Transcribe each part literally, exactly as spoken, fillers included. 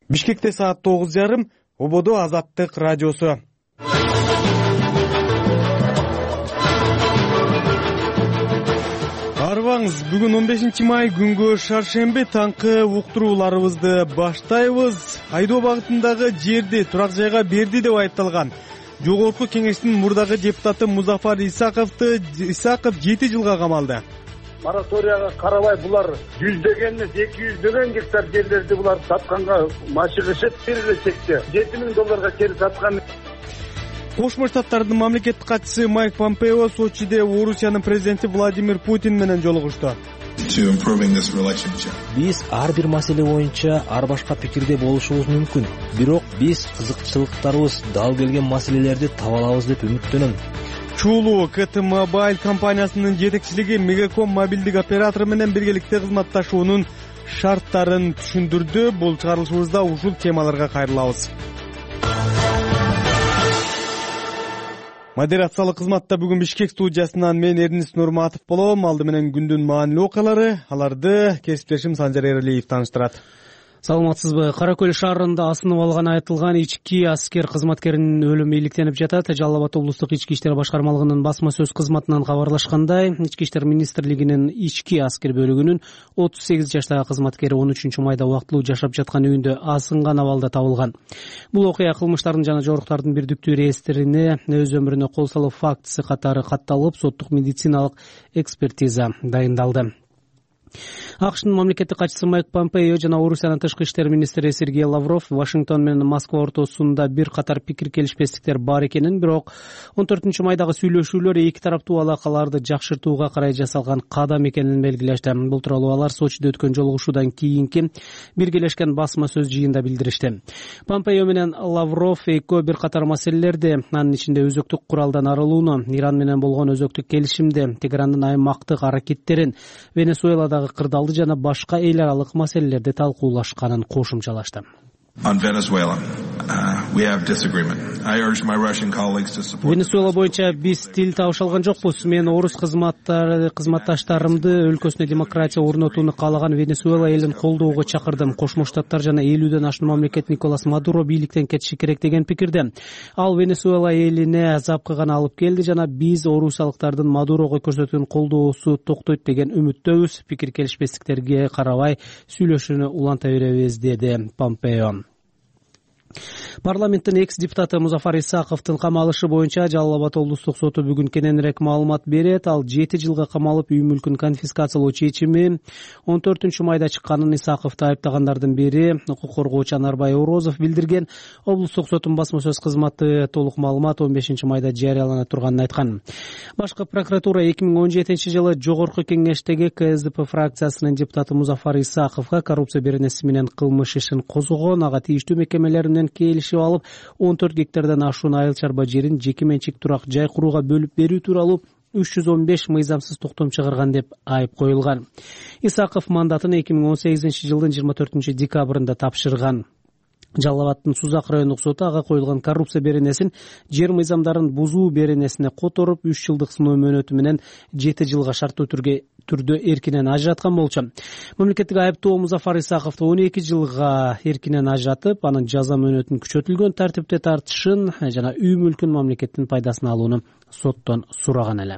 Бишкекте саат тогуз жарым, Ободо Азаттык радиосу. Арбаңыз, бүгүн он бешинчи май күнгө шаршемби таңкы уктурууларыбызды баштайбыз. Айдоо багытындагы жерди турак жайга берди деп айыпталган Жогорку Кеңештин мурдагы депутаты Музафар Исаковду Исаков жети жылга камалды. Мораторияга карабай булар жүздөгөн эмес эки жүздөгөн гектар жерлерди булар сатканга машыгышып бир эле чекте жети миң долларга чейин саткан. Кошмо Штаттардын мамлекеттик катчысы Майк Помпео Сочиде Орусиянын президенти Владимир Путин менен жолугушту. Биз ар бир маселе боюнча ар башка пикирде болушубуз мүмкүн, бирок биз кызыкчылыктарыбыз дал келген маселелерди таба алабыз деп үмүттөнөм. Чулуу КТ Mobile компаниясынын жетекчилиги Мегаком мобилдик оператору менен биргеликте кызматташуунун шарттарын түшүндүрдү. Бул чыгарылышыбызда ушул темаларга кайрылабыз. Модерациялык кызматта бүгүн Бишкек студиясынан мен Эрнис Нурматов болом. Алды менен күндүн маанилүү окуялары, аларды кесиптешим Санжар Эралиев тааныштырат. Саламатсызбы? Кара Көл шаарында асынып алган айтылган ички аскер кызматкеринин өлүмү иликтенип жатат. Жалал Абад облустук ички иштер башкармалыгынын басма сөз кызматынан кабарлашкандай, ички иштер министрлигинин ички аскер бөлүгүнүн отуз сегиз жаштагы кызматкери он үчүнчү майда убактылуу жашап жаткан үйүндө асынган абалда табылган. Бул окуя кылмыштардын жана жоруктардын бирдиктүү реестрине өз өмүрүнө кол салуу фактысы катары катталып, соттук медициналык экспертиза дайындалды. АКШнын мамлекеттик катчысы Майк Помпео жана Орусиянын тышкы иштер министри Сергей Лавров Вашингтон менен Москва ортосунда бир катар пикир келишпестиктер бар экенин, бирок он төртүнчү майдагы сүйлөшүүлөр эки тараптуу алакаларды жакшыртууга карай жасалган кадам экенин белгилешти. Бул тууралуу алар Сочиде өткөн жолугушуудан кийинки биргелешкен басма сөз жыйында билдиришти. Помпео менен Лавров экөө бир катар маселелерди, анын ичинде өзөктүк куралдан арылууну, Иран менен болгон өзөктүк келишимди, Тегерандын аймактык аракеттерин, Венесуэладагы кырдаалды жана башка эл аралык маселелерди талкуулашканын кошумчалашты. On Venezuela, uh, we have disagreement. I urge my Russian colleagues to support. Венесуэла боюнча биз тил табыша алган жокпуз. Мен орус кызматтар кызматташтарымды өлкөсүнө демократия орнотууну каалаган Венесуэла элин колдоого чакырдым. Кошмо Штаттар жана элүүдөн ашуун мамлекет Николас Мадуро бийликтен кетиши керек деген пикирде. Ал Венесуэла элине запкы гана алып келди жана биз орусиялыктардын Мадурого көрсөткөн колдоосу токтойт деген үмүттөбүз. Пикир келишпестиктерге карабай сүйлөшүүнү уланта беребиз, деди Помпео. Парламенттин экс-депутаты Музафар Исаковдун камалышы боюнча Жалал Абад облустук соту бүгүн кененирээк маалымат берет. Ал жети жылга камалып, үй мүлкүн конфискациялоо чечими он төртүнчү майда чыкканын Исаковду айыптагандардын бири укук коргоочу Анарбай Орозов билдирген. Облустук соттун басма сөз кызматы толук маалымат он бешинчи майда жарыялана турганын айткан. Башкы прокуратура эки миң он жетинчи жылы Жогорку Кеңештеги КСДП фракциясынын депутаты Музафар Исаковго коррупция беренеси менен кылмыш ишин козгогон, ага тийиштүү мекемелер менен келишип алып, он төрт гектардан ашуун айыл чарба жерин жеке менчик турак жай курууга бөлүп берүү тууралуу үч жүз он беш мыйзамсыз токтом чыгарган деп айып коюлган. Исаков мандатын эки миң он сегизинчи жылдын жыйырма төртүнчү декабрында тапшырган. Жалал Абадтын Сузак райондук соту ага коюлган коррупция беренесин жер мыйзамдарын бузуу беренесине которуп, үч жылдык сыноо мөөнөтү менен жети жылга шарттуу түргө түрдө эркинен ажыраткан болчу. Мамлекеттик айыптоо Музафар Исаковду он эки жылга эркинен ажыратып, анын жаза мөөнөтүн күчөтүлгөн тартипте тартышын жана үй мүлкүн мамлекеттин пайдасына алууну соттон сураган эле.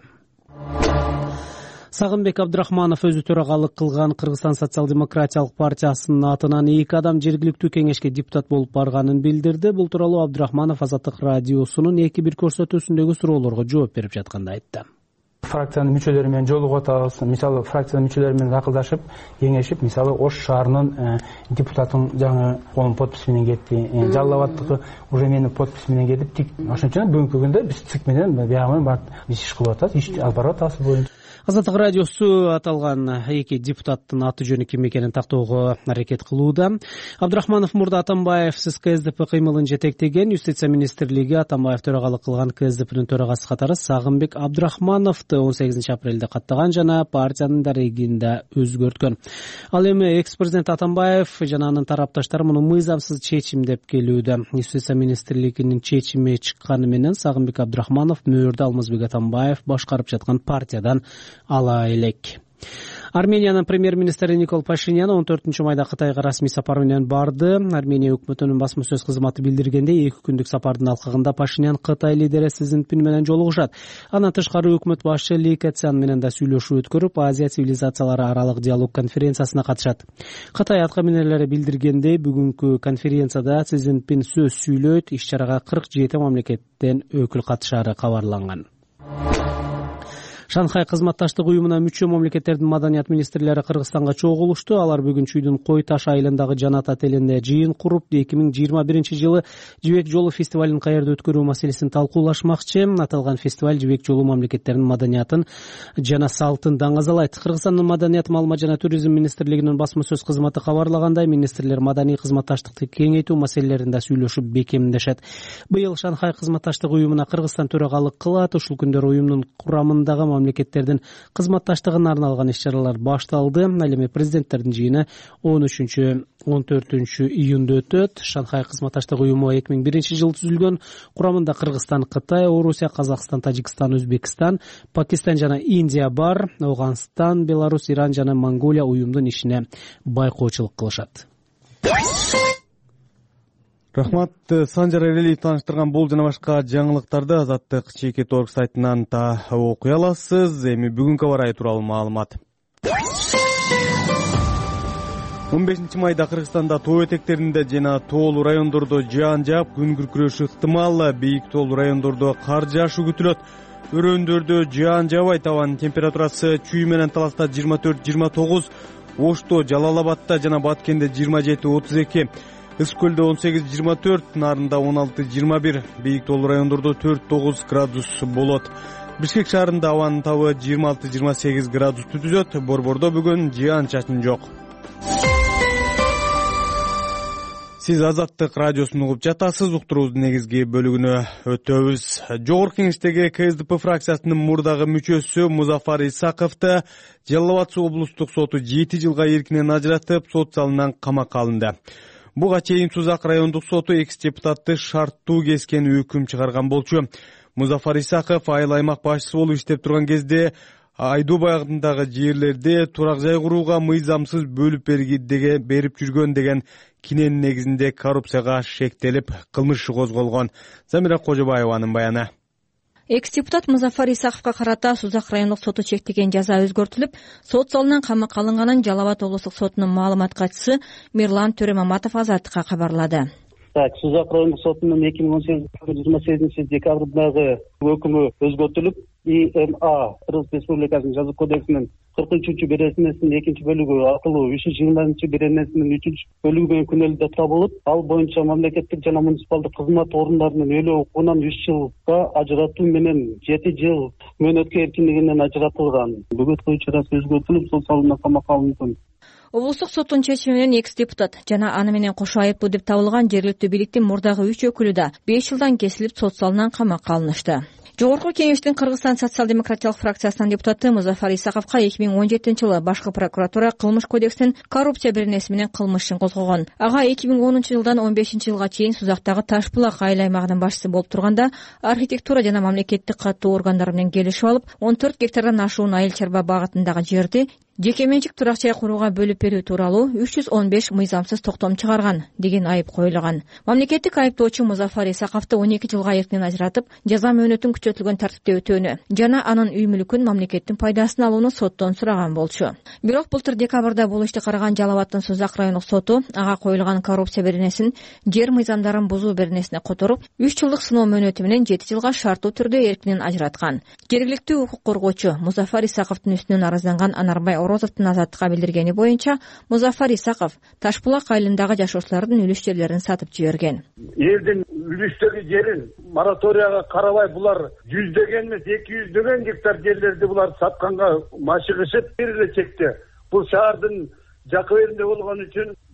Сагынбек Абдрахманов өзү төрагалык кылган Кыргызстан социал-демократиялык партиясынын атынан эки адам жергиликтүү кеңешке депутат болуп барганын билдирди. Бул тууралуу Абдрахманов Азаттык радиосунун эки бир көрсөтүүсүндөгү суроолорго жооп берип жатканда айтты. Фракциянын мүчөлөрү менен жолугуп атабыз. Мисалы, фракциянын мүчөлөрү менен акылдашып, кеңешип, мисалы, Ош шаарынын депутатын жаңы колун подпись менен кетти. Жалал Абадтыкы уже менин подпись менен кетип, тик ошончо бүгүнкү күндө биз цик менен биягы менен биз иш кылып атабыз, иш алып барып атабыз боюнча. Азаттык радиосу аталган эки депутаттын аты жөнү ким экенин тактоого аракет кылууда. Абдрахманов мурда Атамбаев сиз КСДП кыймылын жетектеген, Юстиция министрлиги Атамбаев төрагалык кылган КСДПнын төрагасы катары Сагынбек Абдрахмановду он сегизинчи апрелде каттаган жана партиянын дарегинде өзгөрткөн. Ал эми экс-президент Атамбаев жана анын тарапташтары муну мыйзамсыз чечим деп келүүдө. Юстиция министрлигинин чечими чыкканы менен Сагынбек Абдрахманов мөөрдү Алмазбек Атамбаев башкарып жаткан партиядан ала элек. Армениянын премьер-министри Никол Пашинян он төртүнчү майда Кытайга расмий сапар менен барды. Армения өкмөтүнүн басма сөз кызматы билдиргендей, эки күндүк сапардын алкагында Пашинян Кытай лидери Си Цзиньпин менен жолугушат. Андан тышкары өкмөт башчы Ли Кэцян менен да сүйлөшүү өткөрүп, Азия цивилизациялары аралык диалог конференциясына катышат. Кытай атка минерлери билдиргендей, бүгүнкү конференцияда Си Цзиньпин сөз сүйлөйт, иш-чарага кырк жети мамлекеттен өкүл катышары кабарланган. Шанхай кызматташтык уюмуна мүчө мамлекеттердин маданият министрлери Кыргызстанга чогулушту. Алар бүгүн Чүйдүн Кой Таш айылындагы Жанат отелинде жыйын куруп, эки миң жыйырма биринчи жылы Жибек жолу фестивалын каерде өткөрүү маселесин талкуулашмакчы. Аталган фестиваль Жибек жолу мамлекеттеринин маданиятын жана салтын даңазалайт. Кыргызстандын маданият, маалымат жана туризм министрлигинин басма сөз кызматы кабарлагандай, министрлер маданий кызматташтыкты кеңейтүү маселелеринде сүйлөшүп бекемдешет. Быйыл Шанхай кызматташтык уюмуна Кыргызстан төрагалык кылат. Ушул күндөр уюмдун курамындагы мамлекеттердин кызматташтыгына арналган иш-чаралар башталды. Ал эми президенттердин жыйыны он үчүнчү он төртүнчү июнда өтөт. Шанхай кызматташтык уюму эки миң биринчи жылы түзүлгөн. Курамында Кыргызстан, Кытай, Орусия, Казакстан, Тажикстан, Өзбекстан, Пакистан жана Индия бар. Ауганстан, Беларусь, Иран жана Монголия уюмдун ишине байкоочулук кылышат. Рахмат. Санжар Эрелиев тааныштырган бул жана башка жаңылыктарды Азаттык Чекит орг сайтынан да окуй аласыз. Эми бүгүнкү аба ырайы тууралуу маалымат. он бешинчи майда Кыргызстанда тоо этектеринде жана тоолуу райондордо жаан жаап, күн күркүрөшү ыктымал. Бийик тоолуу райондордо кар жаашуу күтүлөт. Өрөөндөрдө жаан жаабайт. Абанын температурасы Чүй менен Таласта жыйырма төрт жыйырма тогуз, Ошто, Жалал Абадта жана Баткенде жыйырма жети отуз эки, Ыс көлдө он сегиз жыйырма төрт, Нарында он алты жыйырма бир, бийик тоолуу райондордо төрт тогуз градус болот. Бишкек шаарында абанын табы жыйырма алты жыйырма сегиз градусту түзөт. Борбордо бүгүн жаан чачын жок. Сиз Азаттык радиосун угуп жатасыз. Уктуруубуздун негизги бөлүгүнө өтөбүз. Жогорку Кеңештеги Ка Эс Д П фракциясынын мурдагы мүчөсү Музафар Исаковду Жалал Абад облустук соту жети жылга эркинен ажыратып, сот залынан камакка алынды. Буга чейин Сузак райондук соту экс-депутатты шарттуу кескен өкүм чыгарган болчу. Музафар Исаков айыл аймак башчысы болуп иштеп турган кезде Айдоо багытындагы жерлерде турак жай курууга мыйзамсыз бөлүп берип жүргөн деген киненин негизинде коррупцияга шектелип, кылмыш иши козголгон. Замира Кожобаеванын баяны. Экс-депутат Музафар Исаковго карата Сузак райондук соту чектеген жаза өзгөртүлүп, сот залынан камакка алынганын Жалал Абад облустук сотунун маалымат катчысы Мирлан Төрөмаматов Азаттыкка кабарлады. Сузак райондук сотунун эки миң он сегиз жыйырма сегизинчи декабрдагы өкүмү өзгөртүлүп, И М А Кыргыз Республикасынын жаза кодексинин кырк үчүнчү беренесинин экинчи бөлүгү аркылуу үч жүз жыйырманчы беренесинин үчүнчү бөлүгү менен күнөөлүү деп табылып, ал боюнча мамлекеттик жана муниципалдык кызмат орундарынын өлөө укугунан үч жылга ажыратуу менен жети жыл мөөнөткө эркиндигинен ажыратылган. Бөгөт коюу чарасы өзгөртүлүп, сот залына камакка алынган. Облустук соттун чечими менен экс-депутат жана аны менен кошо айыптуу деп табылган жергиликтүү бийликтин мурдагы үч өкүлү да беш жылдан кесилип, сот залынан камакка алынышты. Жогорку Кеңештин Кыргызстан социал-демократиялык фракциясынын депутаты Музафар Исаковго эки миң он жетинчи жылы башкы прокуратура кылмыш кодексинин коррупция беренеси менен кылмыш ишин козгогон. Ага эки миң онунчу жылдан он бешинчи жылга чейин Сузактагы Таш булак айыл аймагынын башчысы болуп турганда, архитектура жана мамлекеттик каттуу органдар менен келишип алып, он төрт гектардан ашуун айыл чарба багытындагы жерди жеке менчик турак жай курууга бөлүп берүү тууралуу үч жүз он беш мыйзамсыз токтом чыгарган деген айып коюлган. Мамлекеттик айыптоочу Музафар Исаковду он эки жылга эркинен ажыратып, жаза мөөнөтүн күчөтүлгөн тартипте өтөөнү жана анын үй мүлкүн мамлекеттин пайдасын алууну соттон сураган болчу. Бирок былтыр декабрда бул ишти караган Жалал Абадтын Сузак райондук соту ага коюлган коррупция беренесин жер мыйзамдарын бузуу беренесине которуп, үч жылдык сыноо мөөнөтү менен жети жылга шарттуу түрдө эркинен ажыраткан. Жергиликтүү укук коргоочу Музафар Исаковдун үстүнөн арызданган Анарбай Орозовдун Азаттыкка билдиргени боюнча, Музафар Исаков Таш булак айылындагы жашоочулардын үлүш жерлерин сатып жиберген. Элдин үлүштөгү жерин мораторияга карабай булар жүздөгөн эмес эки жүздөгөн гектар жерлерди булар сатканга машыгышып бир эле чекте. Бул шаардын жакы жеринде болгон үчүн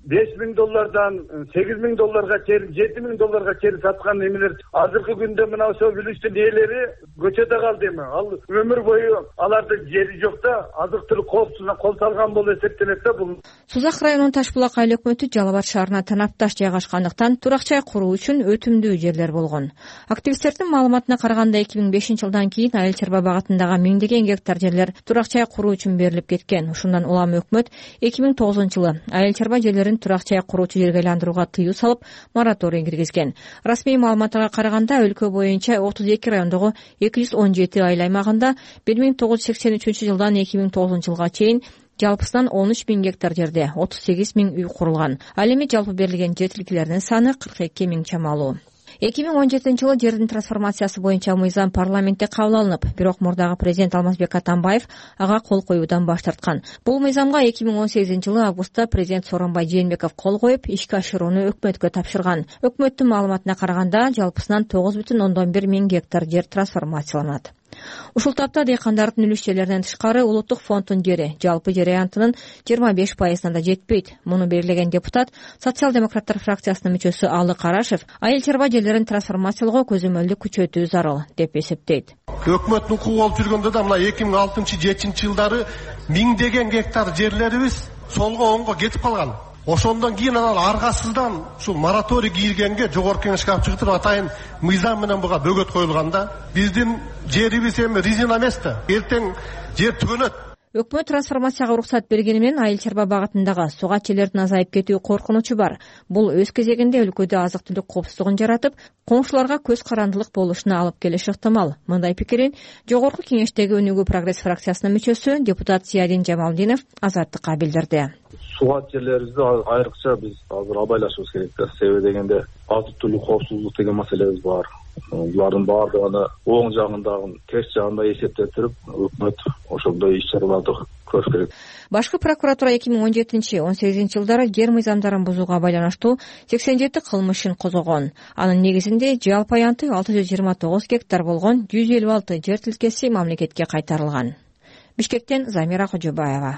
беш миң доллардан сегиз миң долларга чейин жети миң долларга чейин саткан эмелер азыркы күндө мына ошол үлүчтүн ээлери көчөдө калды эми. Ал өмүр бою алардын жери жок да, азык түлүк коопсузуна кол салган болуп эсептелет да бул. Сузак районунун Таш булак айыл өкмөтү Жалал Абад шаарына танапташ жайгашкандыктан турак жай куруу үчүн өтүмдүү жерлер болгон. Активисттердин маалыматына караганда эки миң бешинчи жылдан кийин Айыл Чарба багытындагы миңдеген гектар жерлер турак жай куруу үчүн берилип кеткен. Ушундан улам өкмөт эки миң тогузунчу жылы Айыл Чарба жерлерин турак жай куруучу жерге айландырууга тыюу салып, мораторий киргизген. Расмий маалыматка караганда өлкө боюнча отуз эки райондогу эки жүз он жети айыл аймагында бир миң тогуз жүз сексен үчүнчү жылдан эки миң тогузунчу жылга чейин жалпысынан он үч миң гектар жерде отуз сегиз миң үй курулган. Ал эми жалпы берилген жер тилкелеринин саны кырк эки миң чамалуу. эки миң он жетинчи жылы жердин трансформациясы боюнча мыйзам парламентте кабыл алынып, бирок мурдагы президент Алмазбек Атамбаев ага кол коюудан баш тарткан. Бул мыйзамга эки миң он сегизинчи жылы августта президент Сооронбай Жээнбеков кол коюп, ишке ашырууну өкмөткө тапшырган. Өкмөттүн маалыматына караганда жалпысынан тогуз бүтүн ондон бир миң гектар жер трансформацияланат. Ушул тапта дыйкандардын үлүш жерлеринен тышкары улуттук фонддун жери жалпы жер аянтынын жыйырма беш пайызына да жетпейт. Муну белгилеген депутат, социал-демократтар фракциясынын мүчөсү Алы Карашев Айыл Чарба жерлерин трансформациялоого көзөмөлдү күчөтүү зарыл деп эсептейт. Өкмөттүн кул болуп жүргөндө да мына эки миң алтынчы жетинчи жылдары миңдеген гектар жерлерибиз солго оңго кетип калган. Ошондон кийин анан аргасыздан ушул мораторий кийилгенге жогорку кеңешке алып чыгып атайын мыйзам менен буга бөгөт коюлганда биздин жерибиз эми резина эмес да, эртең жер түгөнөт. Өкмөт трансформацияга уруксат бергени менен Айыл Чарба багытындагы сугатчелердин азайып кетүү коркунучу бар. Бул өз кезегинде өлкөдө азык-түлүк коопсуздугун жаратып, коңшуларга көз карандылык болушуна алып келиши ыктымал. Мындай пикирин жогорку кеңештеги Өнүгүү прогресс фракциясынын мүчөсү депутат Зиядин Жамалдинов Азаттыкка билдирди. Сугат жерлерибизди айрыкча биз азыр абайлашыбыз керек да. Себеби дегенде азык-түлүк коопсуздук деген маселебиз бар. Булардын баардыгын оң жагындагы, терс жагында эсептеп туруп, өкмөт ошондой иш-чараларды көрүш керек. Башкы прокуратура эки миң он жетинчи — он сегизинчи жылдары жер мыйзамдарын бузууга байланыштуу сексен жети кылмышын козгогон. Анын негизинде жалпы аянты алты жүз жыйырма тогуз гектар болгон жүз элүү алты жер тилкеси мамлекетке кайтарылган. Бишкектен Замира Кожобаева.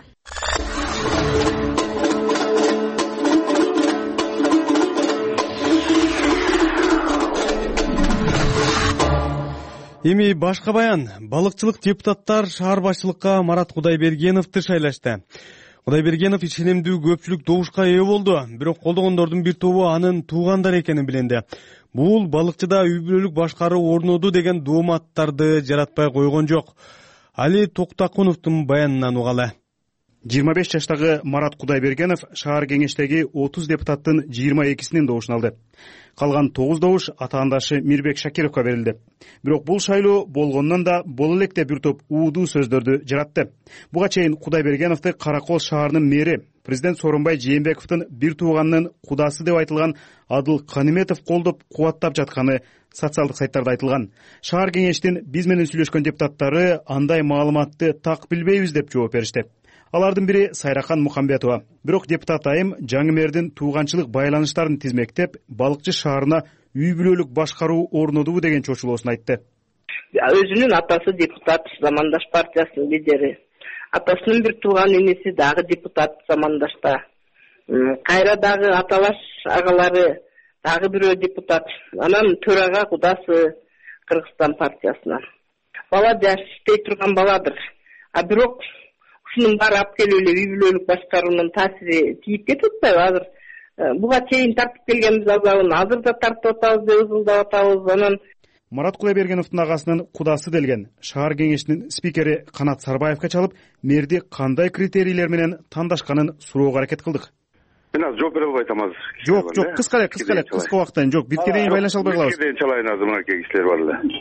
Эми башка баян. Балыкчылык депутаттар шаар башчылыкка Марат Кудайбергеновду шайлашты. Кудайбергенов ишенимдүү көпчүлүк добушка ээ болду, бирок колдогондордун бир тобу анын туугандары экенин билинди. Бул балыкчыда үй бүлөлүк башкаруу орноду деген дооматтарды жаратпай койгон жок. Али Токтакуновдун баянынан угалы. жыйырма беш жаштагы Марат Кудайбергенов шаар кеңештеги отуз депутаттын жыйырма экисинин добушун алды. Калган тогуз добуш атаандашы Мирбек Шакировго берилди. Бирок бул шайлоо болгондон да боло электе бир топ уудуу сөздөрдү жаратты. Буга чейин Кудайбергеновду Каракол шаарынын мэри, президент Сооронбай Жээнбековдун бир тууганынын кудасы деп айтылган Адыл Каниметов колдоп кубаттап жатканы социалдык сайттарда айтылган. Шаар кеңештин биз менен сүйлөшкөн депутаттары андай маалыматты так билбейбиз деп жооп беришти. Алардын бири Сайрахан Мухамбетова. Бирок депутат айым жаңы мэрдин тууганчылык байланыштарын тизмектеп, Балыкчы шаарына үй бүлөлүк башкаруу орнодубу деген чочулоосун айтты. Өзүнүн атасы депутат, Замандаш партиясынын лидери. Атасынын бир тууган энеси дагы депутат Замандашта. Кайра дагы аталаш агалары дагы бирөө депутат. Анан төрага кудасы Кыргызстан партиясынан. Бала жаш иштей турган баладыр. А бирок ушунун баары алып келип эле үй бүлөлүк башкаруунун таасири тийип кетип атпайбы? Азыр буга чейин тартып келгенбиз азабын, азыр да тартып атабыз деп ызылдап атабыз. Анан Марат Кудайбергеновдун агасынын кудасы делген шаар кеңешинин спикери Канат Сарбаевга чалып, мэрди кандай критерийлер менен тандашканын суроого аракет кылдык. Мен азыр жооп бере албай атам азыр. Жок, жок, кыска эле, кыска эле, кыска убакыттан жок, битке дейин байланыша албай калабыз. Битке дейин чалайын азыр, мынакей кишилер бар эле.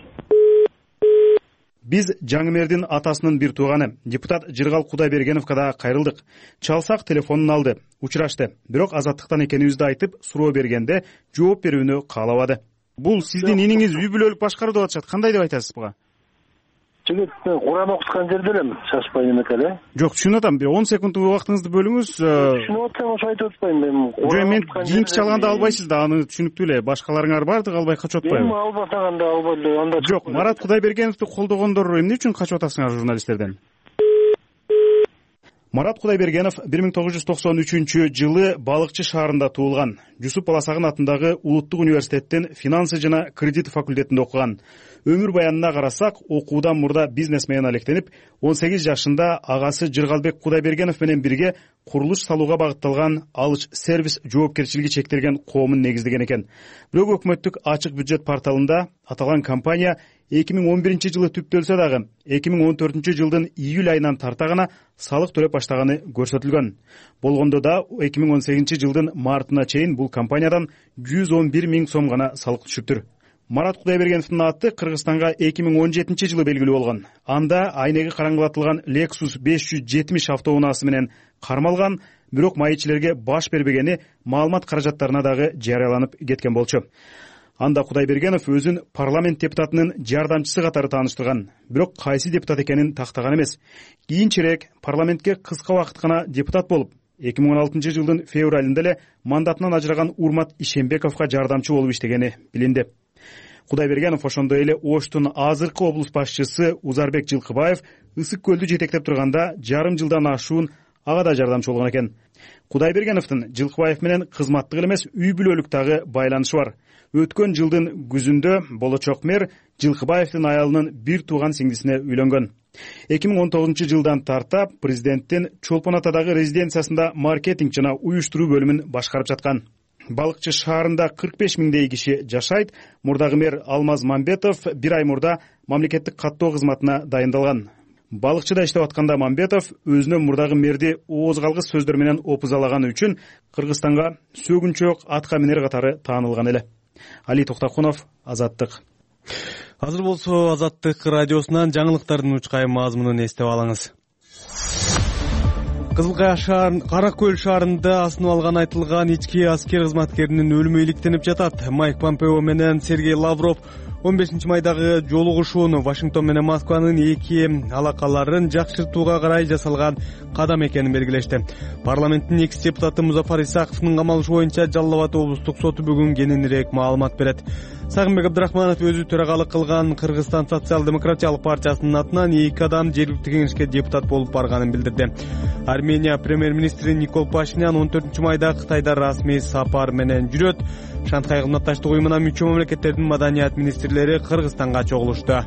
Биз жаңы мэрдин атасынын бир тууганы, депутат Жыргал Кудайбергеновго да кайрылдык. Чалсак телефонун алды, учурашты. Бирок азаттыктан экенибизди айтып, суроо бергенде жооп берүүнү каалабады. Бул сиздин иниңиз үй бүлөлүк башкаруу деп атышат. Кандай деп айтасыз буга? Жигит, мен Куран окуткан жерде элем, шашпай эмек эле. Жок, түшүнүп атам. Бир он секунд убактыңызды бөлүңүз. Түшүнүп атсам ошо айтып атпайм мен. Жок, мен кийинки чалганда албайсыз да, аны түшүнүктүү эле. Башкаларыңар бардык, албай качып атпайбы? Эми албасаганда албай эле, анда. Жок, Марат Кудайбергеновду колдогондор эмне үчүн качып атасыңар журналисттерден? Марат Кудайбергенов бир миң тогуз жүз токсон үчүнчү жылы Балыкчы шаарында туулган. Жусуп Баласагын атындагы Улуттук университеттин финансы жана кредит факультетинде окуган. Өмүр баянына карасак, окуудан мурда бизнес менен алектенип, он сегиз жашында агасы Жыргалбек Кудайбергенов менен бирге курулуш салууга багытталган Алыч сервис жоопкерчилиги чектелген коомун негиздеген экен. Бирок өкмөттүк ачык бюджет порталында аталган компания эки миң он биринчи жылы түптөлсө дагы эки миң он төртүнчү жылдын июль айынан тарта гана салык төлөп баштаганы көрсөтүлгөн. Болгондо да эки миң он сегизинчи жылдын мартына чейин бул компаниядан жүз он бир миң сом гана салык түшүптүр. Марат Кудайбергеновдун аты Кыргызстанга эки миң он жетинчи жылы белгилүү болгон. Анда айнеги караңгылатылган Lexus беш жүз жетимиш автоунаасы менен кармалган, бирок майчилерге баш бербегени маалымат каражаттарына дагы жарыяланып кеткен болчу. Анда Кудайбергенов өзүн парламент депутатынын жардамчысы катары тааныштырган, бирок кайсы депутат экенин тактаган эмес. Кийинчерээк парламентке кыска убакыт гана депутат болуп, эки миң он алтынчы жылдын февралында эле мандатынан ажыраган Урмат Ишембековго жардамчы болуп иштегени билинди. Кудайбергенов ошондой эле Оштун азыркы облус башчысы Узарбек Жылкыбаев Ысык көлдү жетектеп турганда жарым жылдан ашуун ага да жардамчы болгон экен. Кудайбергеновдун Жылкыбаев менен кызматтык эле эмес үй бүлөлүк дагы байланышы бар. Өткөн жылдын күзүндө болочок мэр Жылкыбаевдин аялынын бир тууган сиңдисине үйлөнгөн. эки миң он тогузунчу жылдан тарта президенттин Чолпон Атадагы резиденциясында маркетинг жана уюштуруу бөлүмүн башкарып жаткан. Балыкчы шаарында кырк беш миңдей киши жашайт. Мурдагы мэр Алмаз Мамбетов бир ай мурда мамлекеттик каттоо кызматына дайындалган. Балыкчыда иштеп атканда Мамбетов өзүнө мурдагы мэрди ооз калгыс сөздөр менен опузалаганы үчүн Кыргызстанга сөгүнчөк атка минер катары таанылган эле. Али Токтокунов, Азаттык. Азыр болсо Азаттык радиосунан жаңылыктардын учкай мазмунун эстеп алыңыз. Кызылкая шаар Кара Көл шаарында асынып алган айтылган ички аскер кызматкеринин өлүмү иликтенип жатат. Майк Помпео менен Сергей Лавров он бешинчи майдагы жолугушууну Вашингтон менен Москванын эки алакаларын жакшыртууга карай жасалган кадам экенин белгилешти. Парламенттин экс депутаты Музафар Исаковдун камалышы боюнча Жалал Абад облустук соту бүгүн кененирээк маалымат берет. Сагынбек Абдрахманов өзү төрагалык кылган Кыргызстан социал-демократиялык партиясынын атынан эки адам жергиликтүү кеңешке депутат болуп барганын билдирди. Армения премьер-министри Никол Пашинян он төртүнчү майда Кытайда расмий сапар менен жүрөт. Шанхай кызматташтык уюмуна мүчө мамлекеттердин маданият министрлери Кыргызстанга чогулушту.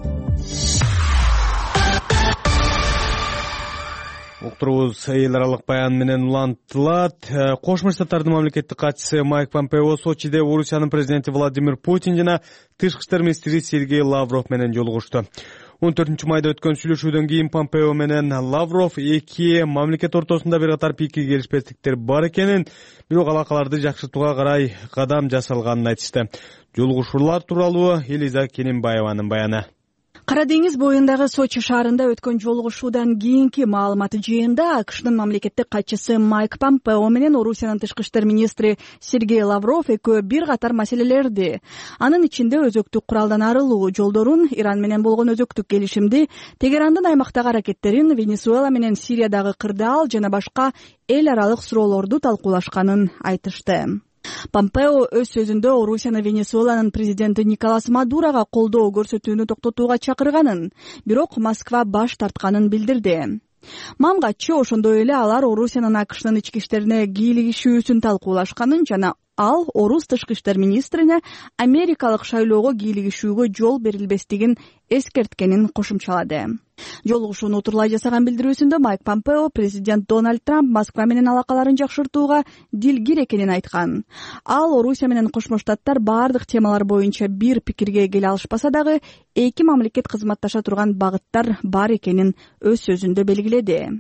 Уктурубуз эл аралык баян менен улантылат. Кошмо Штаттардын мамлекеттик катчысы Майк Помпео Сочиде Орусиянын президенти Владимир Путин жана тышкы иштер министри Сергей Лавров менен жолугушту. он төртүнчү майда өткөн сүйлөшүүдөн кийин Помпео менен Лавров эки мамлекет ортосунда бир катар пикир келишпестиктер бар экенин, бирок алакаларды жакшыртууга карай кадам жасалганын айтышты. Жолугушуулар тууралуу Элиза Кененбаеванын баяны. Кара деңиз боюндагы Сочи шаарында өткөн жолугушуудан кийинки маалымат жыйында АКШнын мамлекеттик катчысы Майк Помпео менен Орусиянын тышкы иштер министри Сергей Лавров экөө бир катар маселелерди, анын ичинде өзөктүк куралдан арылуу жолдорун, Иран менен болгон өзөктүк келишимди, Тегерандын аймактагы аракеттерин, Венесуэла менен Сириядагы кырдаал жана башка эл аралык суроолорду талкуулашканын айтышты. Помпео өз сөзүндө Орусияны Венесуэланын президенти Николас Мадурага колдоо көрсөтүүнү токтотууга чакырганын, бирок Москва баш тартканын билдирди. Мамгатчы ошондой эле алар Орусиянын АКШнын ички иштерине кийлигишүүсүн талкуулашканын жана ал Орус тышкы иштер министрине америкалык шайлоого кийлигишүүгө жол берилбестигин эскерткенин кошумчалады. Жолугушууну утурлай жасаган билдирүүсүндө Майк Помпео президент Дональд Трамп Москва менен алакаларын жакшыртууга дилгир экенин айткан. Ал Орусия менен Кошмо Штаттар бардык темалар боюнча бир пикирге келе алышпаса дагы эки мамлекет кызматташа турган багыттар бар экенин өз сөзүндө белгиледи.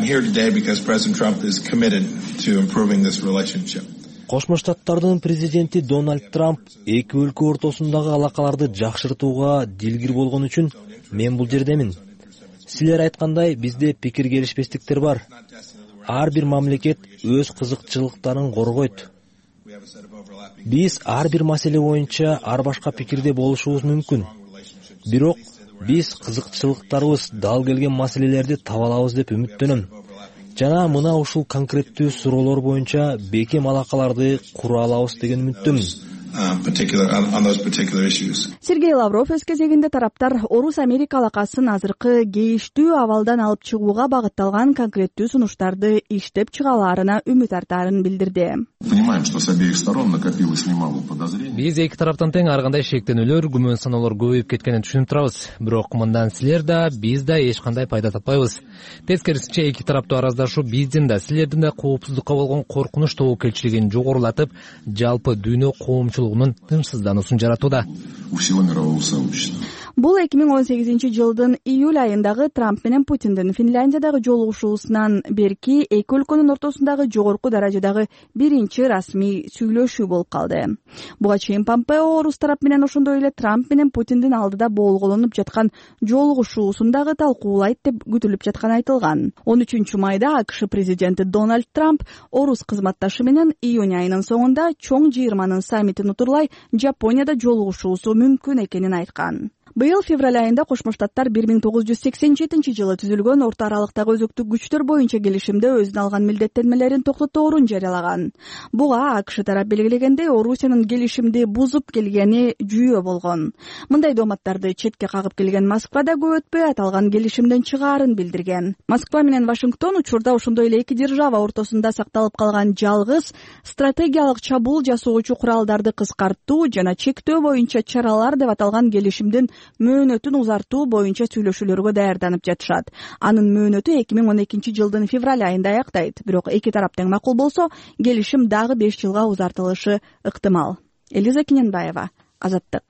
Кошмо Штаттардын президенти Дональд Трамп эки өлкө ортосундагы алакаларды жакшыртууга дилгир болгон үчүн мен бул жердемин. Силер айткандай, бизде пикир келишпестиктер бар. Ар бир мамлекет өз кызыкчылыктарын коргойт. Биз ар бир маселе боюнча ар башка пикирде болушубуз мүмкүн. Бирок биз кызыкчылыктарыбыз дал келген маселелерди таба алабыз деп үмүттөнөм. Жана мына ушул конкреттүү суроолор боюнча бекем алакаларды кура алабыз деген үмүттөмүн. Сергей Лавров өз кезегинде тараптар Орус-Америка алакасын азыркы кейиштүү абалдан алып чыгууга багытталган конкреттүү сунуштарды иштеп чыгаларына үмүт артаарын билдирди. Биз эки тараптан тең ар кандай шектенүүлөр, күмөн саноолор көбөйүп кеткенин түшүнүп турабыз. Бирок мындан силер да, биз да эч кандай пайда таппайбыз. Тескерисинче эки тараптуу араздашуу биздин да, силердин да коопсуздукка болгон коркунуч тобокелчилигин жогорулатып, жалпы дүйнө коомчулугунун тынчсыздануусун жаратууда. Бул эки миң он сегизинчи жылдын июль айындагы Трамп менен Путиндин Финляндиядагы жолугушуусунан берки эки өлкөнүн ортосундагы жогорку даражадагы биринчи расмий сүйлөшүү болуп калды. Буга чейин Помпео орус тарап менен ошондой эле Трамп менен Путиндин алдыда болголонуп жаткан жолугушуусун дагы талкуулайт деп күтүлүп жатканы айтылган. он үчүнчү майда АКШ президенти Дональд Трамп орус кызматташы менен июнь айынын соңунда чоң жыйырманын саммитин утурлай Жапонияда жолугушуусу мүмкүн экенин айткан. Быйыл февраль айында Кошмо Штаттар бир миң тогуз жүз сексен жетинчи жылы түзүлгөн орто аралыктагы өзөктүк күчтөр боюнча келишимде өзүнө алган милдеттенмелерин токтоторун жарыялаган. Буга АКШ тарап белгилегендей Орусиянын келишимди бузуп келгени жүйө болгон. Мындай дооматтарды четке кагып келген Москва да көп өтпөй аталган келишимден чыгаарын билдирген. Москва менен Вашингтон учурда ошондой эле эки держава ортосунда сакталып калган жалгыз стратегиялык чабуул жасоочу куралдарды кыскартуу жана чектөө боюнча чаралар деп аталган келишимдин мөөнөтүн узартуу боюнча сүйлөшүүлөргө даярданып жатышат. Анын мөөнөтү эки миң он экинчи жылдын февраль айында аяктайт. Бирок эки тарап тең макул болсо, келишим дагы беш жылга узартылышы ыктымал. Элиза Кененбаева, Азаттык.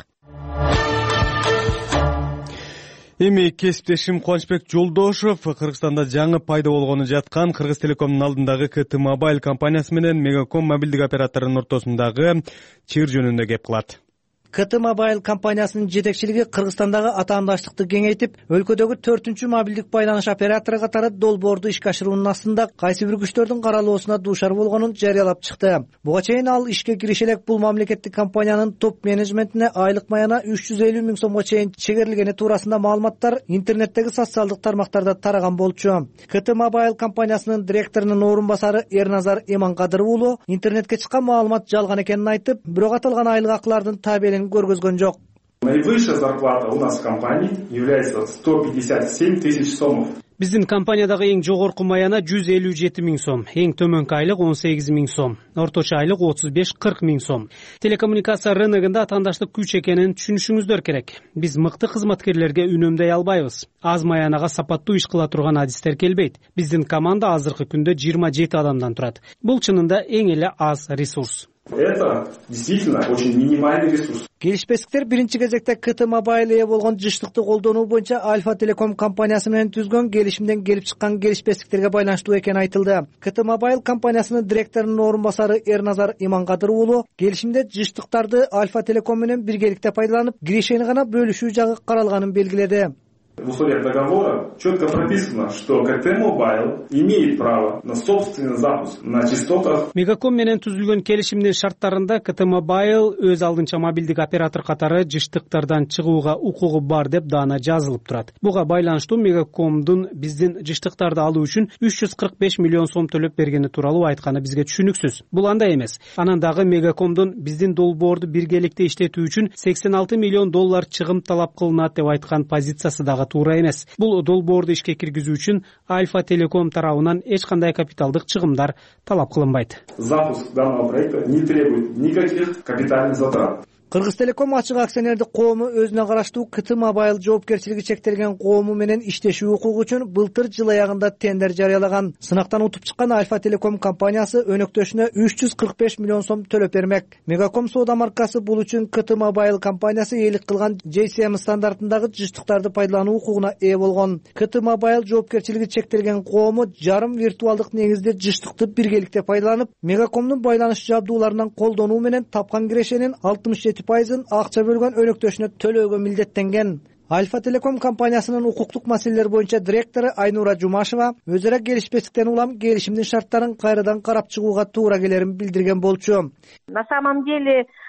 Эми кесиптешим Кубанычбек Жолдошов Кыргызстанда жаңы пайда болгону жаткан Кыргыз Телекомдун алдындагы КТ Mobile компаниясы менен Мегаком мобилдик операторунун ортосундагы чыгыр жөнүндө кеп кылат. КТ Mobile компаниясынын жетекчилиги Кыргызстандагы атаандаштыкты кеңейтип, өлкөдөгү төртүнчү мобилдик байланыш оператору катары долбоорду ишке ашыруунун астында кайсы бир күчтөрдүн каралоосуна дуушар болгонун жарыялап чыкты. Буга чейин ал ишке кириши элек бул мамлекеттик компаниянын топ менеджментине айлык маяна үч жүз элүү миң сомго чейин чегерилгени туурасында маалыматтар интернеттеги социалдык тармактарда тараган болчу. КТ Mobile компаниясынын директорунун орун басары Эрназар Иманкадыр уулу интернетке чыккан маалымат жалган экенин айтып, бирок аталган айлык акылардын табелин көргөзгөн жок. Наивысшая зарплата у нас в компании является сто пятьдесят семь тысяч сомов. Биздин компаниядагы эң жогорку маяна жүз элүү жети миң сом, эң төмөнкү айлык он сегиз миң сом, орточо айлык отуз беш кырк миң сом. Телекоммуникация рыногунда атаандаштык күч экенин түшүнүшүңүздөр керек. Биз мыкты кызматкерлерге үнөмдөй албайбыз. Аз маянага сапаттуу иш кыла турган адистер келбейт. Биздин команда азыркы күндө жыйырма жети адамдан турат. Бул чынында эң эле аз ресурс. Это действительно очень минимальный ресурс. Келишпестиктер биринчи кезекте КТ Mobile ээ болгон жыштыкты колдонуу боюнча Альфа Телеком компаниясы менен түзгөн келишимден келип чыккан келишпестиктерге байланыштуу экени айтылды. КТ Mobile компаниясынын директорунун орун басары Эрназар Иманкадыр уулу келишимде жыштыктарды Альфа Телеком менен биргеликте пайдаланып, кирешени гана бөлүшүү жагы каралганын белгиледи. В условиях договора четко прописано, что КТ Mobile имеет право на собственный запуск на частотах. Мегаком менен түзүлгөн келишимдин шарттарында КТ Mobile өз алдынча мобилдик оператор катары жыштыктардан чыгууга укугу бар деп даана жазылып турат. Буга байланыштуу Мегакомдун биздин жыштыктарды алуу үчүн үч жүз кырк беш миллион сом төлөп бергени тууралуу айтканы бизге түшүнүксүз. Бул андай эмес. Анан дагы Мегакомдун биздин долбоорду биргеликте иштетүү үчүн сексен алты миллион доллар чыгым талап кылынат деп айткан позициясы дагы туура эмес. Бул долбоорду ишке киргизүү үчүн Альфа Телеком тарабынан эч кандай капиталдык чыгымдар талап кылынбайт. Запуск данного проекта не требует никаких капитальных затрат. Кыргыз Телеком ачык акционердик коому өзүнө караштуу КТ Mobile жоопкерчилиги чектелген коому менен иштешүү укугу үчүн былтыр жыл аягында тендер жарыялаган. Сынактан утуп чыккан Альфа Телеком компаниясы өнөктөшүнө үч жүз кырк беш миллион сом төлөп бермек. Мегаком соода маркасы бул үчүн КТ Mobile компаниясы ээлик кылган джей си эм стандартындагы жыштыктарды пайдалануу укугуна ээ болгон. КТ Mobile жоопкерчилиги чектелген коому жарым виртуалдык негизде жыштыкты биргеликте пайдаланып, Мегакомдун байланыш жабдууларынан колдонуу менен тапкан кирешенин алтымыш жети пайызын акча бөлгөн өнөктөшүнө төлөөгө милдеттенген. Альфа Телеком компаниясынын укуктук маселелер боюнча директору Айнура Жумашева өз ара келишпестиктен улам келишимдин шарттарын кайрадан карап чыгууга туура келерин билдирген болчу. На самом деле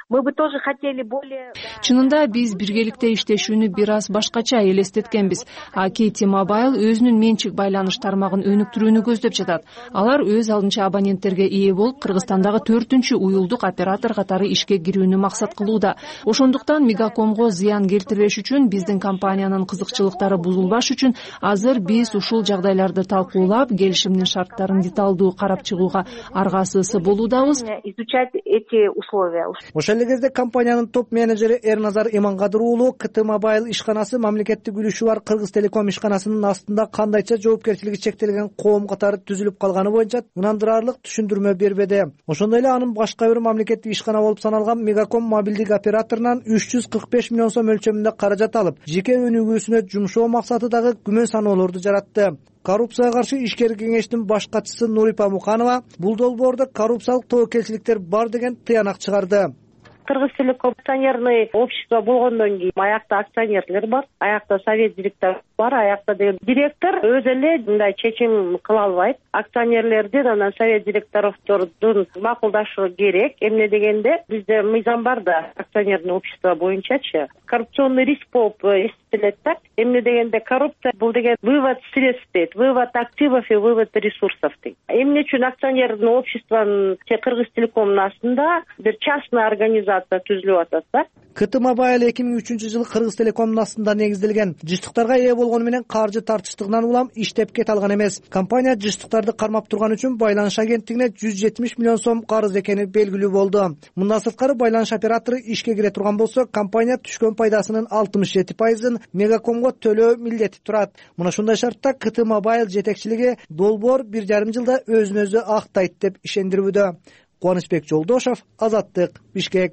мы бы тоже хотели более. Чынында биз биргеликте иштешүүнү бир аз башкача элестеткенбиз. кей T-Mobile өзүнүн менчик байланыш тармагын өнүктүрүүнү көздөп жатат. Алар өз алдынча абоненттерге ээ болуп, Кыргызстандагы төртүнчү уюлдук оператор катары ишке кирүүнү максат кылууда. Ошондуктан Мегакомго зыян келтирбеш үчүн, биздин компаниянын кызыкчылыктары бузулбаш үчүн азыр биз ушул жагдайларды талкуулап, келишимдин шарттарын деталдуу карап чыгууга аргасыз болуудабыз. Изучать эти условия. Ошол эле кезде компаниянын топ менеджери Эрназар Имангадыр уулу К Т Mobile ишканасы мамлекеттик үлүшү бар Кыргыз Телеком ишканасынын астында кандайча жоопкерчилиги чектелген коом катары түзүлүп калганы боюнча ынандырарлык түшүндүрмө бербеди. Ошондой эле анын башка бир мамлекеттик ишкана болуп саналган Мегаком мобилдик операторунан үч жүз кырк беш миллион сом мөлчөрүндө каражат алып, жеке өнүгүүсүнө жумшоо максатыдагы күмөн саноолорду жаратты. Коррупцияга каршы ишкер кеңештин баш катчысы Нурипа Муканова бул долбоордо коррупциялык тобокелчиликтер бар деген тыянак чыгарды. Кыргыз Телеком акционерный общество болгондон кийин аякта акционерлер бар, аякта совет директору бар, аякта деген директор өзү эле мындай чечим кыла албайт. Акционерлердин анан совет директордун макулдашы керек. Эмне дегенде бизде мыйзам бар да, акционерный общество боюнчачы коррупционный риск болуп эсептелет да. Эмне дегенде коррупция бул деген вывод средств дейт, вывод активов и вывод ресурсов дейт. Эмне үчүн акционерный обществонун Кыргыз Телекомдун астында бир частный организация түзүлүп атат да. К Т Mobile эки миң үчүнчү жылы Кыргыз Телекомдун астында негизделген. Жыштыктарга ээ болгону менен каржы тартыштыгынан улам иштеп кете алган эмес. Компания жыштыктарды кармап турган үчүн байланыш агенттигине жүз жетимиш миллион сом карыз экени белгилүү болду. Мындан сырткары байланыш оператору ишке кире турган болсо, компания түшкөн пайдасынын алтымыш жети пайызын Мегакомго төлөө милдети турат. Мына ушундай шартта К Т Mobile жетекчилиги долбоор бир жарым жылда өзүн өзү актайт деп ишендирүүдө. Кубанычбек Жолдошов, Азаттык, Бишкек.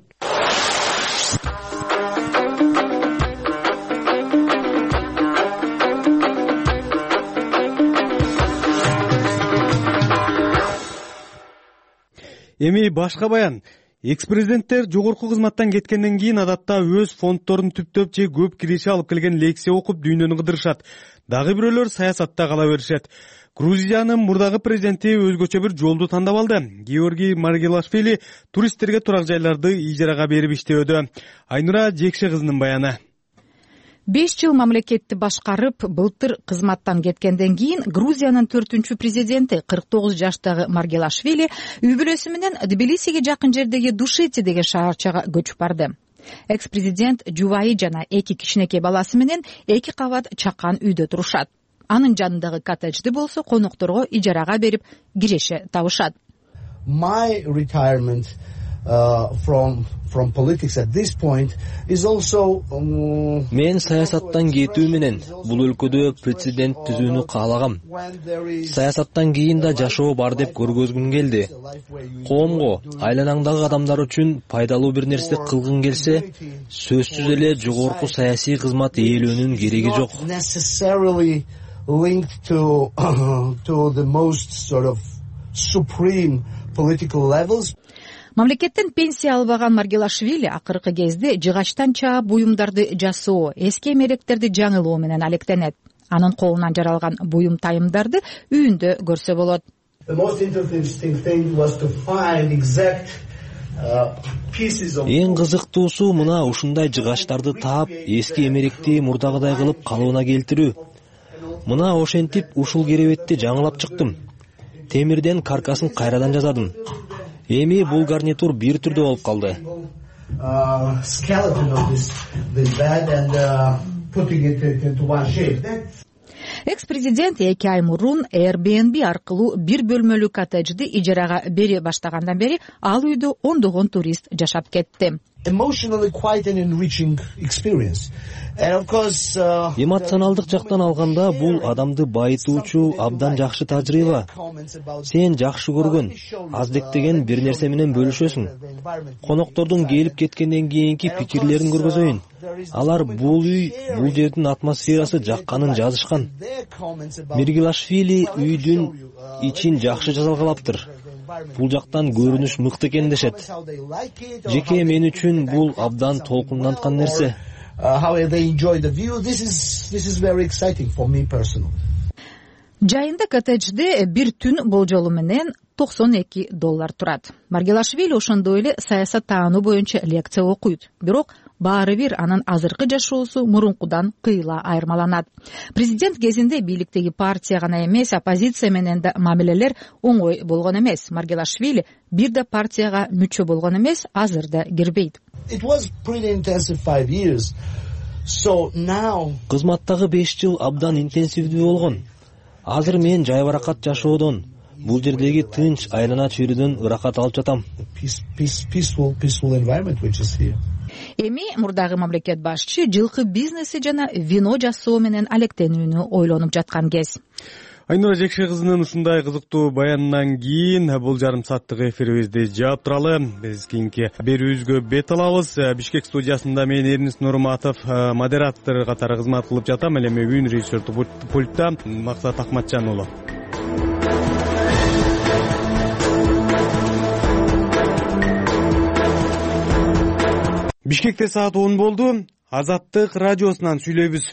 Эми башка баян. Экс-президенттер жогорку кызматтан кеткенден кийин адатта өз фонддорун түптөп же көп киреше алып келген лекция окуп дүйнөнү кыдырышат. Дагы бирөөлөр саясатта кала беришет. Грузиянын мурдагы президенти өзгөчө бир жолду тандап алды. Георгий Маргелашвили туристтерге турак жайларды ижарага берип иштөөдө. Айнура Жекше кызынын баяны. беш жыл мамлекетти башкарып, былтыр кызматтан кеткенден кийин Грузиянын төртүнчү президенти кырк тогуз жаштагы Маргелашвили үй бүлөсү менен Тбилисиге жакын жердеги Душити деген шаарчага көчүп барды. Экс-президент жубайы жана эки кичинекей баласы менен эки кабат чакан үйдө турушат. Анын жанындагы коттеджди болсо конокторго ижарага берип киреше табышат. My retirement uh, from from politics at this point is also um, Мен саясаттан кетүү менен бул өлкөдө прецедент түзүүнү каалагам. Саясаттан кийин да жашоо бар деп көргөзгүм келди. Коомго, айланаңдагы адамдар үчүн пайдалуу бир нерсе кылгың келсе, сөзсүз эле жогорку саясий кызмат ээлөөнүн кереги жок. Linked to uh, to the most sort of supreme political levels. Мамлекеттен пенсия албаган Маргелашвили акыркы кезде жыгачтан чаап буюмдарды жасоо, эски эмеректерди жаңылоо менен алектенет. Анын колунан жаралган буюм тайымдарды үйүндө көрсө болот. The most interesting thing was to find exact Эң кызыктуусу мына ушундай жыгачтарды таап, эски эмеректи мурдагыдай кылып калыбына келтирүү. Мына ошентип ушул керебетти жаңылап чыктым. Темирден каркасын кайрадан жасадым. Эми бул гарнитур бир түрдө болуп калды. Экс-президент эки ай мурун Airbnb аркылуу бир бөлмөлүү коттеджди ижарага бере баштагандан бери ал үйдө ондогон турист жашап кетти. Emotionally quite an enriching experience. And of course, uh, эмоционалдык жактан алганда бул адамды байытуучу абдан жакшы тажрыйба. Сен жакшы көргөн, аздектеген бир нерсе менен бөлүшөсүң. Коноктордун келип кеткенден кийинки пикирлерин көргөзөйүн. Алар бул үй, бул жердин атмосферасы жакканын жазышкан. Маргелашвили үйдүн ичин жакшы жасалгалаптыр. Бул жактан көрүнүш мыкты экен дешет. Жеке мен үчүн бул абдан толкунданткан нерсе. жайында коттеджде бир түн болжолу менен токсон эки доллар турат. Маргелашвили ошондой эле саясат таануу боюнча лекция окуйт. Бирок баары бир анын азыркы жашоосу мурункудан кыйла айырмаланат. Президент кезинде бийликтеги партия гана эмес, оппозиция менен да мамилелер оңой болгон эмес. Маргелашвили бир да партияга мүчө болгон эмес, азыр да кирбейт. Кызматтагы беш жыл абдан интенсивдүү болгон. Азыр мен жайбаракат жашоодон, бул жердеги тынч айлана чөйрөдөн ырахат алып жатам. Эми мурдагы мамлекет башчы жылкы бизнеси жана вино жасоо менен алектенүүнү ойлонуп жаткан кез. Айнура Жекше кызынын ушундай кызыктуу баянынан кийин бул жарым сааттык эфирибизди жаап туралы. Биз кийинки берүүбүзгө бет алабыз. Бишкек студиясында мен Эрнис Нурматов модератор катары кызмат кылып жатам. Ал эми үн режиссердик пультта Максат Акматжан уулу. Бишкекте саат он болду. Азаттык радиосунан сүйлөйбүз.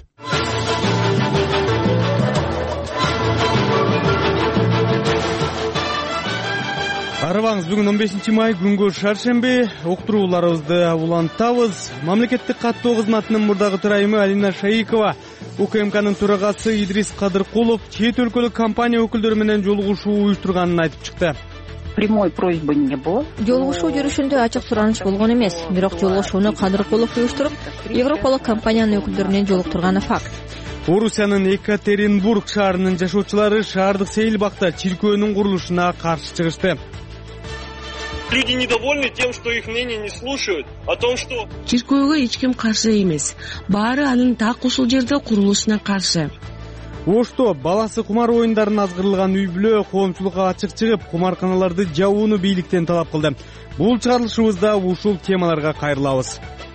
Арыбаңыз, бүгүн он бешинчи май күнгө шаршемби. Уктурууларыбызды улантабыз. Мамлекеттик каттоо кызматынын мурдагы төрайымы Алина Шаикова, УКМКнын төрагасы Идрис Кадыркулов чет өлкөлүк компания өкүлдөрү менен жолугушуу уюштурганын айтып чыкты. Прямой просьбы не было. Жолугушуу жүрүшүндө ачык сураныч болгон эмес, бирок жолугушууну Кадыркулов уюштуруп, Европалык компаниянын өкүлдөрү менен жолуктурганы факт. Орусиянын Екатеринбург шаарынын жашоочулары шаардык сейилбакта чиркөөнүн курулушуна каршы чыгышты. Люди недовольны тем, что их мнение не слушают, о том, что чиркөөгө эч ким каршы эмес. Баары анын так ушул жерде курулушуна каршы. Ошто баласы кумар оюндарын азгырылган үй бүлө коомчулукка ачык чыгып, кумарканаларды жабууну бийликтен талап кылды. Бул чыгарылышыбызда ушул темаларга кайрылабыз.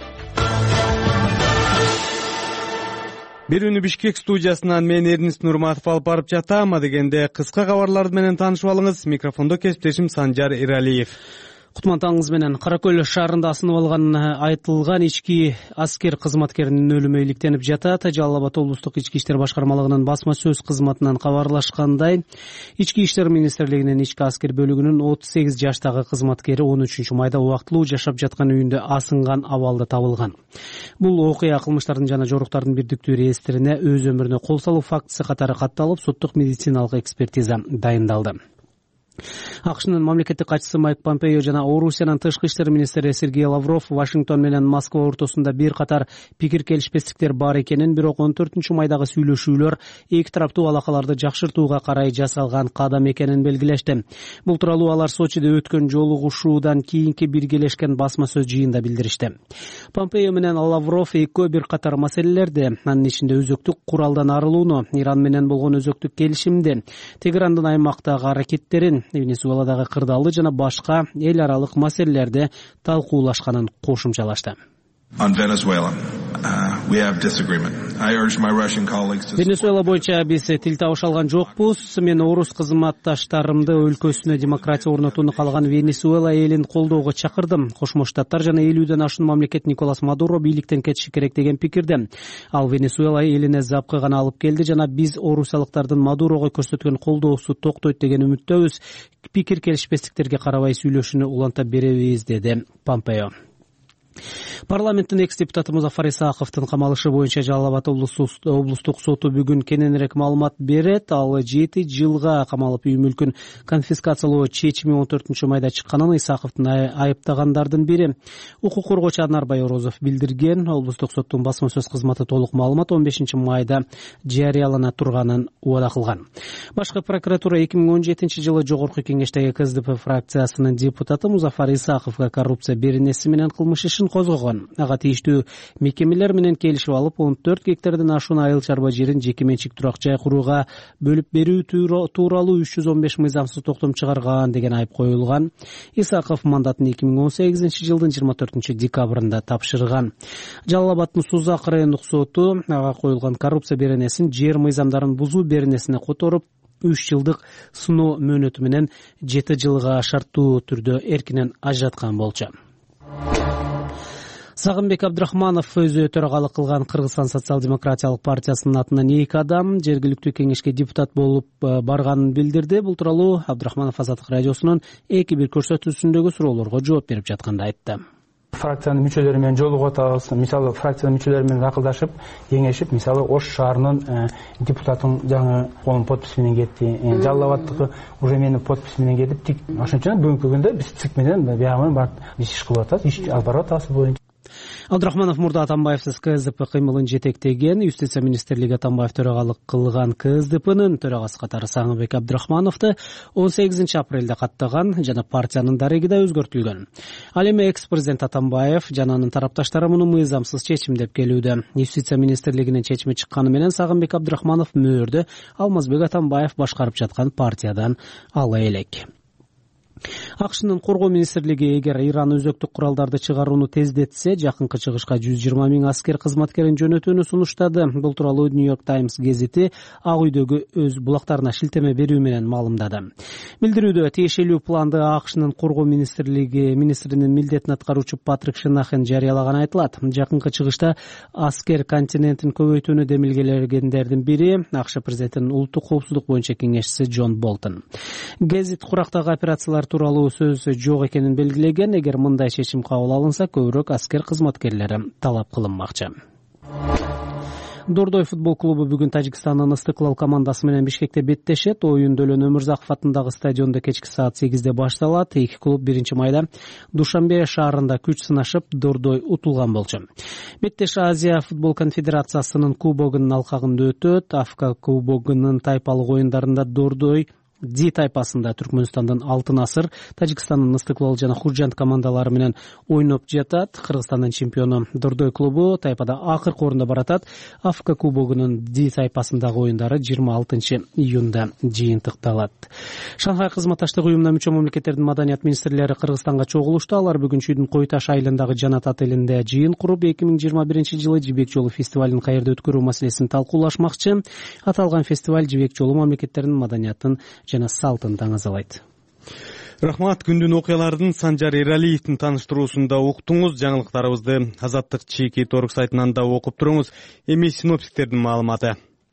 Берүүнү Бишкек студиясынан мен Эрнис Нурматов алып барып жатам. Адегенде кыска кабарлар менен таанышып алыңыз. Микрофондо кесиптешим Санжар Иралиев. Кутман таңыңыз менен. Кара Көл шаарында асынып алган айтылган ички аскер кызматкеринин өлүмү иликтенип жатат. Жалал Абад облустук ички иштер башкармалыгынын басма сөз кызматынан кабарлашкандай, ички иштер министрлигинин ички аскер бөлүгүнүн отуз сегиз жаштагы кызматкери он үчүнчү майда убактылуу жашап жаткан үйүндө асынган абалда табылган. Бул окуя кылмыштардын жана жоруктардын бирдиктүү реестрине өз өмүрүнө кол салуу фактысы катары катталып, соттук медициналык экспертиза дайындалды. АКШнын мамлекеттик катчысы Майк Помпео жана Орусиянын тышкы иштер министри Сергей Лавров Вашингтон менен Москва ортосунда бир катар пикир келишпестиктер бар экенин, бирок он төртүнчү майдагы сүйлөшүүлөр эки тараптуу алакаларды жакшыртууга карай жасалган кадам экенин белгилешти. Бул тууралуу алар Сочиде өткөн жолугушуудан кийинки биргелешкен басма сөз жыйында билдиришти. Помпео менен Лавров экөө бир катар маселелерди, анын ичинде өзөктүк куралдан арылууну, Иран менен болгон өзөктүк келишимди, Тегерандын аймактагы аракеттерин, Венесуэладагы кырдаалды жана башка эл аралык маселелерди талкуулашканын кошумчалашты. Венесуэла боюнча биз тил табыша алган жокпуз. Мен орус кызматташтарымды өлкөсүнө демократия орнотууну каалаган Венесуэла элин колдоого чакырдым. Кошмо Штаттар жана элүүдөн ашуун мамлекет Николас Мадуро бийликтен кетиши керек деген пикирде. Ал Венесуэла элине запкы гана алып келди жана биз орусиялыктардын Мадурого көрсөткөн колдоосу токтойт деген үмүттөбүз. Пикир келишпестиктерге карабай сүйлөшүүнү уланта беребиз, деди Помпео. Парламенттин экс-депутаты Музафар Исаковдун камалышы боюнча Жалал Абад облустук соту бүгүн кененирээк маалымат берет. Ал жети жылга камалып үй мүлкүн конфискациялоо чечими он төртүнчү майда чыкканын Исаковдун айыптагандардын бири укук коргоочу Анарбай Орозов билдирген. Облустук соттун басма сөз кызматы толук маалымат он бешинчи майда жарыялана турганын убада кылган. Башкы прокуратура эки миң он жетинчи жылы жогорку кеңештеги КСДП фракциясынын депутаты Музафар Исаковго коррупция беренеси менен кылмыш ишин козгогон. Ага тийиштүү мекемелер менен келишип алып, он төрт гектардан ашуун айыл чарба жерин жеке менчик турак жай курууга бөлүп берүү тууралуу үч жүз он беш мыйзамсыз токтом чыгарган деген айып коюлган. Исаков мандатын эки миң он сегизинчи жылдын жыйырма төртүнчү декабрында тапшырган. Жалал Абаддын Сузак райондук соту ага коюлган коррупция беренесин жер мыйзамдарын бузуу беренесине которуп, үч жылдык сыноо мөөнөтү менен жети жылга шарттуу түрдө эркинен ажыраткан болчу. Сагынбек Абдрахманов өзү төрагалық кылган Кыргызстан социал-демократиялык партиясынын атынан эки адам жергиликтүү кеңешке депутат болуп барганын билдирди. Бул тууралуу Абдрахманов Азаттык радиосунун эки бир көрсөтүүсүндөгү суроолорго жооп берип жатканда айтты. Фракциянын мүчөлөрү менен жолугуп атабыз. Мисалы фракциянын мүчөлөрү менен акылдашып, кеңешип, мисалы Ош шаарынын депутатын жаңы колун подпись менен кетти. Жалал Абадтыкы уже менин подпись менен кетип, тик ошончо бүгүнкү күндө биз цик менен биягы барып иш кылып атабыз, иш алып барып атабыз боюнча. Абдрахманов мурда Атамбаевсиз КСДП кыймылын жетектеген, Юстиция министрлиги Атамбаев төрагалык кылган КСДПнын төрагасы катары Сагынбек Абдрахмановду он сегизинчи апрелде каттаган жана партиянын дареги да өзгөртүлгөн. Ал эми экс-президент Атамбаев жана анын тарапташтары муну мыйзамсыз чечим деп келүүдө. Юстиция министрлигинин чечими чыкканы менен Сагынбек Абдрахманов мөөрдө Алмазбек Атамбаев башкарып жаткан партиядан ала элек. АКШнын коргоо министрлиги эгер Иран өзөктүк куралдарды чыгарууну тездетсе, жакынкы чыгышка жүз жыйырма миң аскер кызматкерин жөнөтүүнү сунуштады. Бул тууралуу Нью-Йорк Таймс гезити Ак үйдөгү өз булактарына шилтеме берүү менен маалымдады. Билдирүүдө тиешелүү планды АКШнын коргоо министрлиги министринин милдетин аткаруучу Патрик Шинахен жарыялаганы айтылат. Жакынкы чыгышта аскер континентин көбөйтүүнү демилгелегендердин бири АКШ президентинин улуттук коопсуздук боюнча кеңешчиси Джон Болтон. Гезит курактагы операциялар тууралуу сөз жок экенин белгилеген. Эгер мындай чечим кабыл алынса, көбүрөөк аскер кызматкерлери талап кылынмакчы. Дордой футбол клубу бүгүн Тажикстандын Ыстыклал командасы менен Бишкекте беттешет. Оюн Дөлөн Өмүрзаков атындагы стадиондо кечки саат сегизде башталат. Эки клуб биринчи майда Душанбе шаарында күч сынашып, Дордой утулган болчу. Беттеш Азия футбол конфедерациясынын кубогунун алкагында өтөт. Афка кубогунун тайпалык оюндарында Дордой Ди тайпасында Түркмөнстандын Алтын Асыр, Тажикстандын Ыстыклал жана Хуржант командалары менен ойноп жатат. Кыргызстандын чемпиону Дордой клубу тайпада акыркы орунда баратат. Афка кубогунун Ди тайпасындагы оюндары жыйырма алтынчы июнда жыйынтыкталат. Шанхай кызматташтык уюмуна мүчө мамлекеттердин маданият министрлери Кыргызстанга чогулушту. Алар бүгүн Чүйдүн Кой Таш айылындагы Жанат отелинде жыйын куруп, эки миң жыйырма биринчи жылы Жибек жолу фестивалын каерде өткөрүү маселесин талкуулашмакчы. Аталган фестиваль Жибек жолу мамлекеттердин маданиятын жана салтын таңазалайт. Рахмат. Күндүн окуялардын Санжар Эралиевдин тааныштыруусунда уктуңуз. Жаңылыктарыбызды Азаттык Чеки Торг сайтынан да окуп туруңуз. Эми синоптиктердин маалыматы.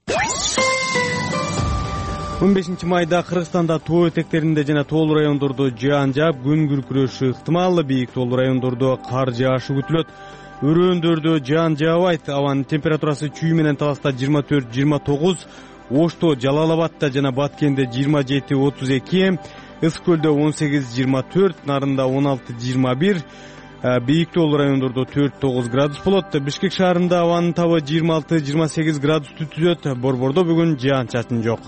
он бешинчи майда Кыргызстанда тоо этектеринде жана тоолуу райондордо жаан жаап, күн күркүрөшү ыктымал. Бийик тоолуу райондордо кар жаашы күтүлөт. Өрөөндөрдө жаан жаабайт. Абанын температурасы Чүй менен Таласта жыйырма төрт жыйырма тогуз, Ошто, Жалал Абадта жана Баткенде жыйырма жети отуз эки, Ысык көлдө он сегиз жыйырма төрт, Нарында он алты жыйырма бир, бийик тоолуу райондордо төрт тогуз градус болот. Бишкек шаарында абанын табы жыйырма алты жыйырма сегиз градус түзөт. Борбордо бүгүн жаан-чачын жок.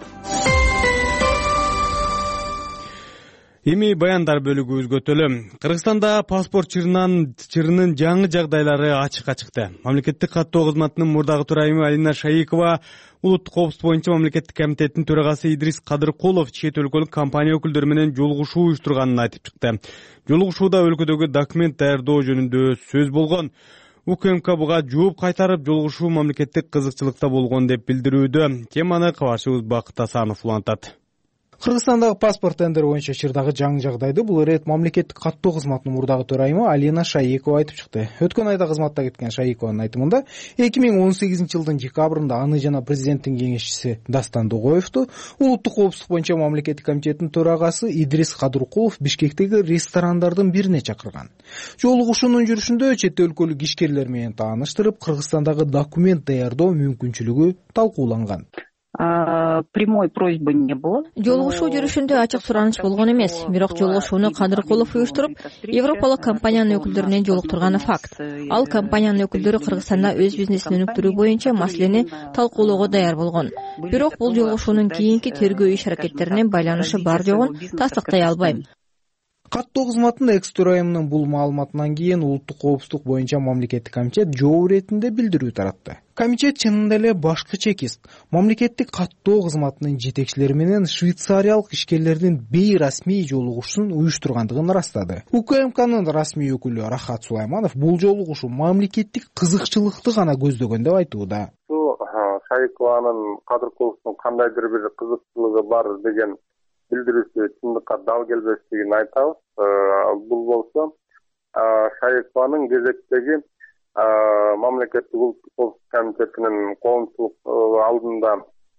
Эми баяндар бөлүгү өзгөтөлү. Кыргызстанда паспорт чырынан чырынын жаңы жагдайлары ачыкка чыкты. Мамлекеттик каттоо кызматынын мурдагы төрайымы Алина Шаикова улуттук коопсуздук боюнча мамлекеттик комитеттин төрагасы Идрис Кадыркулов чет өлкөлүк компания өкүлдөрү менен жолугушуу уюштурганын айтып чыкты. Жолугушууда өлкөдөгү документ даярдоо жөнүндө сөз болгон. УКМК буга жооп кайтарып, жолугушуу мамлекеттик кызыкчылыкта болгон деп билдирүүдө. Теманы кабарчыбыз Бакыт Асанов улантат. Кыргызстандагы паспорт тендери боюнча чырдагы жаңы жагдайды бул ирет мамлекеттик каттоо кызматынын мурдагы төрайымы Алина Шаикова айтып чыкты. Өткөн айда кызматта кеткен Шаикованын айтымында эки миң он сегизинчи жылдын декабрында аны жана президенттин кеңешчиси Дастан Дугоевду улуттук коопсуздук боюнча мамлекеттик комитеттин төрагасы Идрис Кадыркулов Бишкектеги ресторандардын бирине чакырган. Жолугушуунун жүрүшүндө чет өлкөлүк ишкерлер менен тааныштырып, Кыргызстандагы документ даярдоо мүмкүнчүлүгү талкууланган. Прямой просьбы не было. Жолугушуу жүрүшүндө ачык сураныч болгон эмес. Бирок жолугушууну Кадыркулов уюштуруп, Европалык компаниянын өкүлдөрүнөн жолуктурганы факт. Ал компаниянын өкүлдөрү Кыргызстанда өз бизнесин өнүктүрүү боюнча маселени талкуулоого даяр болгон. Бирок бул жолугушуунун кийинки тергөө иш аракеттерине байланышы бар жогун тастыктай албайм. Каттоо кызматынын экс-төрайымынын бул маалыматынан кийин улуттук коопсуздук боюнча мамлекеттик комитет жооп иретинде билдирүү таратты. Комитет чынында эле башкы чекист мамлекеттик каттоо кызматынын жетекчилери менен швейцариялык ишкерлердин бейрасмий жолугушуусун уюштургандыгын ырастады. УКМКнын расмий өкүлү Рахат Сулайманов бул жолугушуу мамлекеттик кызыкчылыкты гана көздөгөн деп айтууда. Шаикованын Кадыркуловдун кандайдыр бир кызыкчылыгы бар деген билдирүүсү чындыкка дал келбештигин айтабыз. Бул болсо шаикованын кезектеги мамлекеттик улуттук коопсуздук комитетинин коомчулук алдында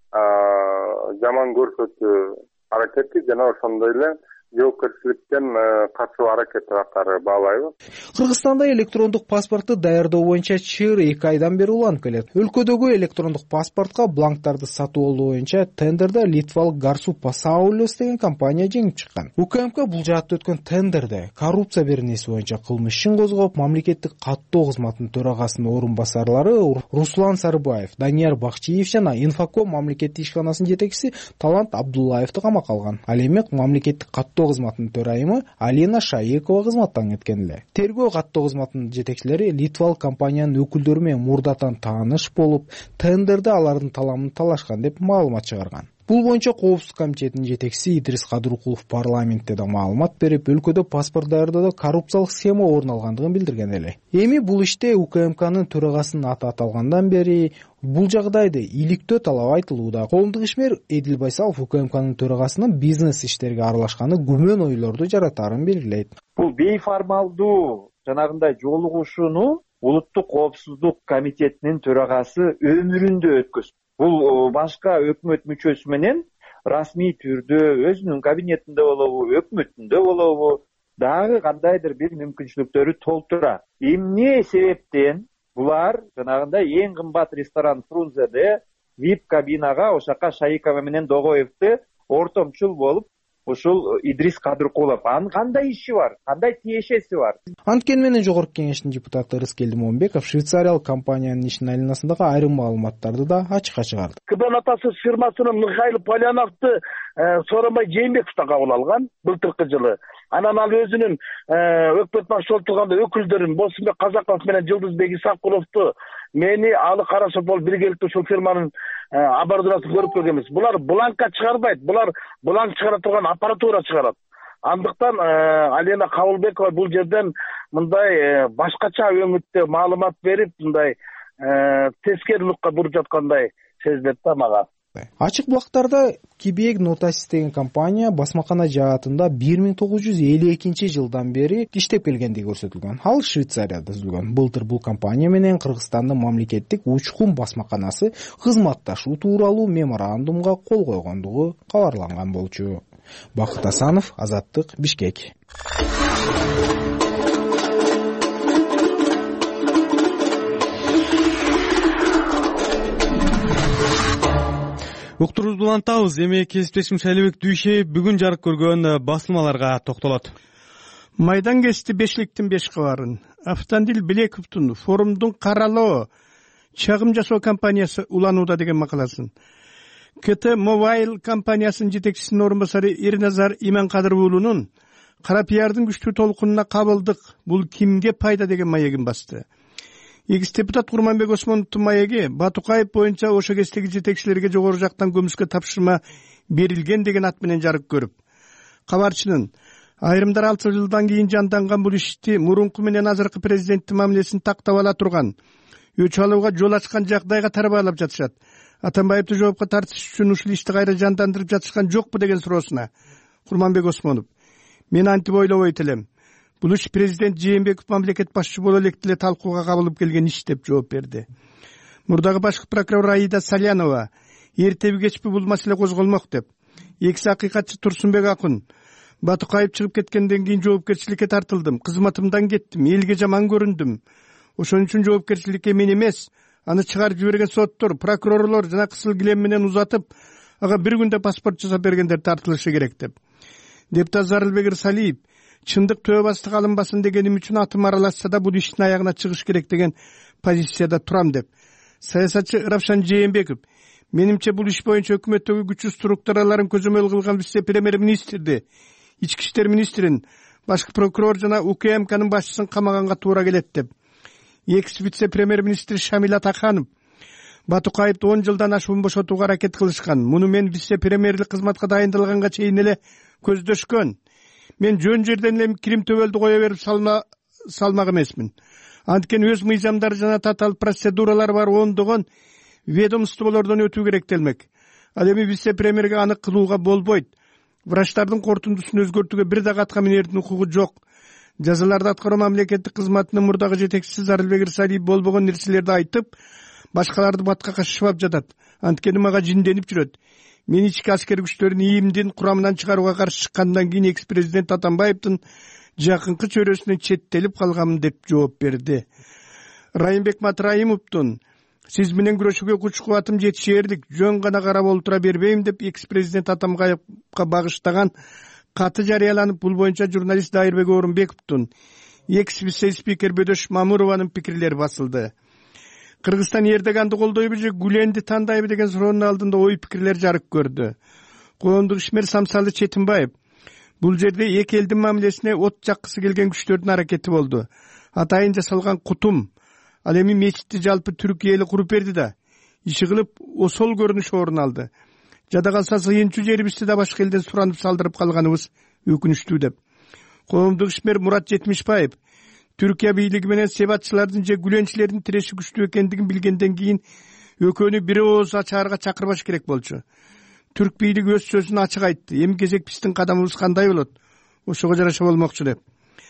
жаман көрсөтүү аракети жана ошондой эле жоопкерчиликтен качуу аракети катары баалайбыз. Кыргызстанда электрондук паспорту даярдоо боюнча чыр эки айдан бери уланып келет. Өлкөдөгү электрондук паспортко бланктарды сатып алуу боюнча тендерде литвалык Гарсу Пасаулес деген компания жеңип чыккан. УКМК бул жаатта өткөн тендерде коррупция беренеси боюнча кылмыш ишин козгоп, мамлекеттик каттоо кызматынын төрагасынын орун басарлары Руслан Сарыбаев, Данияр Бакчиев жана Инфоком мамлекеттик ишканасынын жетекчиси Талант Абдуллаевди камакка алган. Ал эми мамлекеттик каттоо кызматынын төрайымы Алина Шаекова кызматтан кеткен эле. Тергөө каттоо кызматынын жетекчилери литвалык компаниянын өкүлдөрү менен мурдатан тааныш болуп, тендерде алардын таламын талашкан деп маалымат чыгарган. Бул боюнча Коопсуздук комитетинин жетекчиси Идрис Кадыркулов парламентте да маалымат берип, өлкөдө паспорт даярдоодо коррупциялык схема орун алгандыгын билдирген эле. Эми бул иште УКМКнын төрагасынын аты аталгандан бери бул жагдайды иликтөө талабы айтылууда. Коомдук ишмер Эдил Байсалов УКМКнын төрагасынын бизнес иштерге аралашканы күмөн ойлорду жаратарын белгилейт. Бул бейформалдуу жанагындай жолугушууну Улуттук коопсуздук комитетинин төрагасы өмүрүндө өткөзгөн. Бул башка өкмөт мүчөсү менен расмий түрдө өзүнүн кабинетинде болобу, өкмөтүндө болобу, дагы кандайдыр бир мүмкүнчүлүктөрү толтура. Эмне себептен булар жанагындай эң кымбат ресторан Фрунзеде вип кабинага ошака Шаикова менен Догоевди ортомчул болуп ушул Идрис Кадыркулов анын кандай иши бар, кандай тиешеси бар? Анткени менен жогорку кеңештин депутаты Рыскелди Момбеков швейцариялык компаниянын ишинин айланасындагы айрым маалыматтарды да ачыкка чыгарды. Кбнатасы фирмасынын Михаил Поляновду Сооронбай Жээнбековдон кабыл алган былтыркы жылы. Анан ал өзүнүн өкмөт башчысы отурганда өкүлдөрүн Босунбек Казаков менен Жылдызбек Исакуловду мени алы карашып болуп биргеликте ушул фирманын оборудованиясын көрүп келгенбиз. Булар бланкка чыгарбайт, булар бланк чыгара турган аппаратура чыгарат. Андыктан Алена Кабылбекова бул жерден мындай башкача өңүттө маалымат берип, мындай тескери нукка буруп жаткандай сезилет да мага. Ачык булактарда Кибек Нотасис деген компания басмакана жаатында бир миң тогуз жүз элүү экинчи жылдан бери иштеп келгендиги көрсөтүлгөн. Ал Швейцарияда түзүлгөн. Былтыр бул компания менен Кыргызстандын мамлекеттик учкун басмаканасы кызматташуу тууралуу меморандумга кол койгондугу кабарланган болчу. Бакыт Асанов, Азаттык, Бишкек. Уктуруубузду улантабыз. Эми кесиптешим Шайлебек Дүйшеев бүгүн жарык көргөн басылмаларга токтолот. Майдан кести бешликтин беш кабарын. Автандил Билековдун форумдун каралоо чагым жасоо компаниясы уланууда деген макаласын. КТ Mobile компаниясынын жетекчисинин орун басары Эрназар Иманкадыр уулунун кара пиардын күчтүү толкунуна кабылдык, бул кимге пайда деген маегин басты. Экс депутат Курманбек Осмоновдун маеги Батукаев боюнча ошо кездеги жетекчилерге жогору жактан көмүскө тапшырма берилген деген ат менен жарык көрүп, кабарчынын айрымдар алты жылдан кийин жанданган бул ишти мурунку менен азыркы президенттин мамилесин тактап ала турган, өч алууга жол ачкан жагдайга тарбаалап жатышат. Атамбаевди жоопко тартыш үчүн ушул ишти кайра жандандырып жатышкан жокпу деген суроосуна Курманбек Осмонов: мен антип ойлобойт элем. Бул иш президент Жээнбеков мамлекет башчы боло электе эле талкууга кабылып келген иш деп жооп берди. Мурдагы башкы прокурор Аида Салянова эртеби кечпи бул маселе козголмок деп, экс акыйкатчы Турсунбек Акун: Батукаев чыгып кеткенден кийин жоопкерчиликке тартылдым, кызматымдан кеттим, элге жаман көрүндүм. Ошон үчүн жоопкерчиликке мен эмес, аны чыгарып жиберген соттор, прокурорлор жана кысыл килем менен узатып, ага бир күндө паспорт жасап бергендер тартылышы керек деп. Депутат Зарылбек Ырсалиев: чындык төбө бастык алынбасын дегеним үчүн атым аралашса да бул иштин аягына чыгыш керек деген позицияда турам деп. Саясатчы Равшан Жээнбеков: менимче бул иш боюнча өкмөттөгү күчтүү структураларын көзөмөл кылган вице премьер-министрди, ички иштер министрин, башкы прокурор жана УКМКнын башчысын камаганга туура келет деп. Экс вице премьер-министр Шамил Атаханов: Батукаевди он жылдан ашуун бошотууга аракет кылышкан. Муну мен вице премьерлик кызматка дайындалганга чейин эле көздөшкөн. Мен жөн жерден эле кирим төбөлдү кое берип салма салмак эмесмин. Анткени өз мыйзамдары жана татаал процедуралар бар, ондогон ведомстволордон өтүү керектелмек. Ал эми вице премьерге аны кылууга болбойт. Врачтардын корутундусун өзгөртүүгө бир да катка минердин укугу жок. жазаларды аткаруу мамлекеттик кызматынын мурдагы жетекчиси Зарылбек Ирсалиев болбогон нерселерди айтып, башкаларды баткакка шыбап жатат. Анткени мага жинденип жүрөт. Мен ички аскер күчтөрүн ИИМдин курамынан чыгарууга каршы чыккандан кийин экс президент Атамбаевдин жакынкы чөйрөсүнөн четтелип калганмын деп жооп берди. Райымбек Матраимовдун сиз менен күрөшүүгө күч кубатым жетишээрлик, жөн гана карап олтура бербейм деп экс президент Атамбаевга багыштаган каты жарыяланып, бул боюнча журналист Дайырбек Орунбековдун, экс спикер Бөдөш Мамурованын пикирлери басылды. Кыргызстан Эрдоганды колдойбу же Гүленди тандайбы деген суроонун алдында ой пикирлер жарык көрдү. Коомдук ишмер Самсалы Четимбаев бул жерде эки элдин мамилесине от жаккысы келген күчтөрдүн аракети болду. Атайын жасалган кутум, ал эми мечитти жалпы түрк эли куруп берди да, иши кылып осол көрүнүш орун алды. Жада калса сыйынчу жерибизди да башка элден суранып салдырып калганыбыз өкүнүчтүү деп. Коомдук ишмер Мурат Жетимишбаев Түркия бийлиги менен себатчылардын же гүленчилердин тиреши күчтүү экендигин билгенден кийин экөөнү бир ооз ачаарга чакырбаш керек болчу. Түрк бийлиги өз сөзүн ачык айтты. Эми кезек биздин кадамыбыз кандай болот? Ошого жараша болмокчу деп.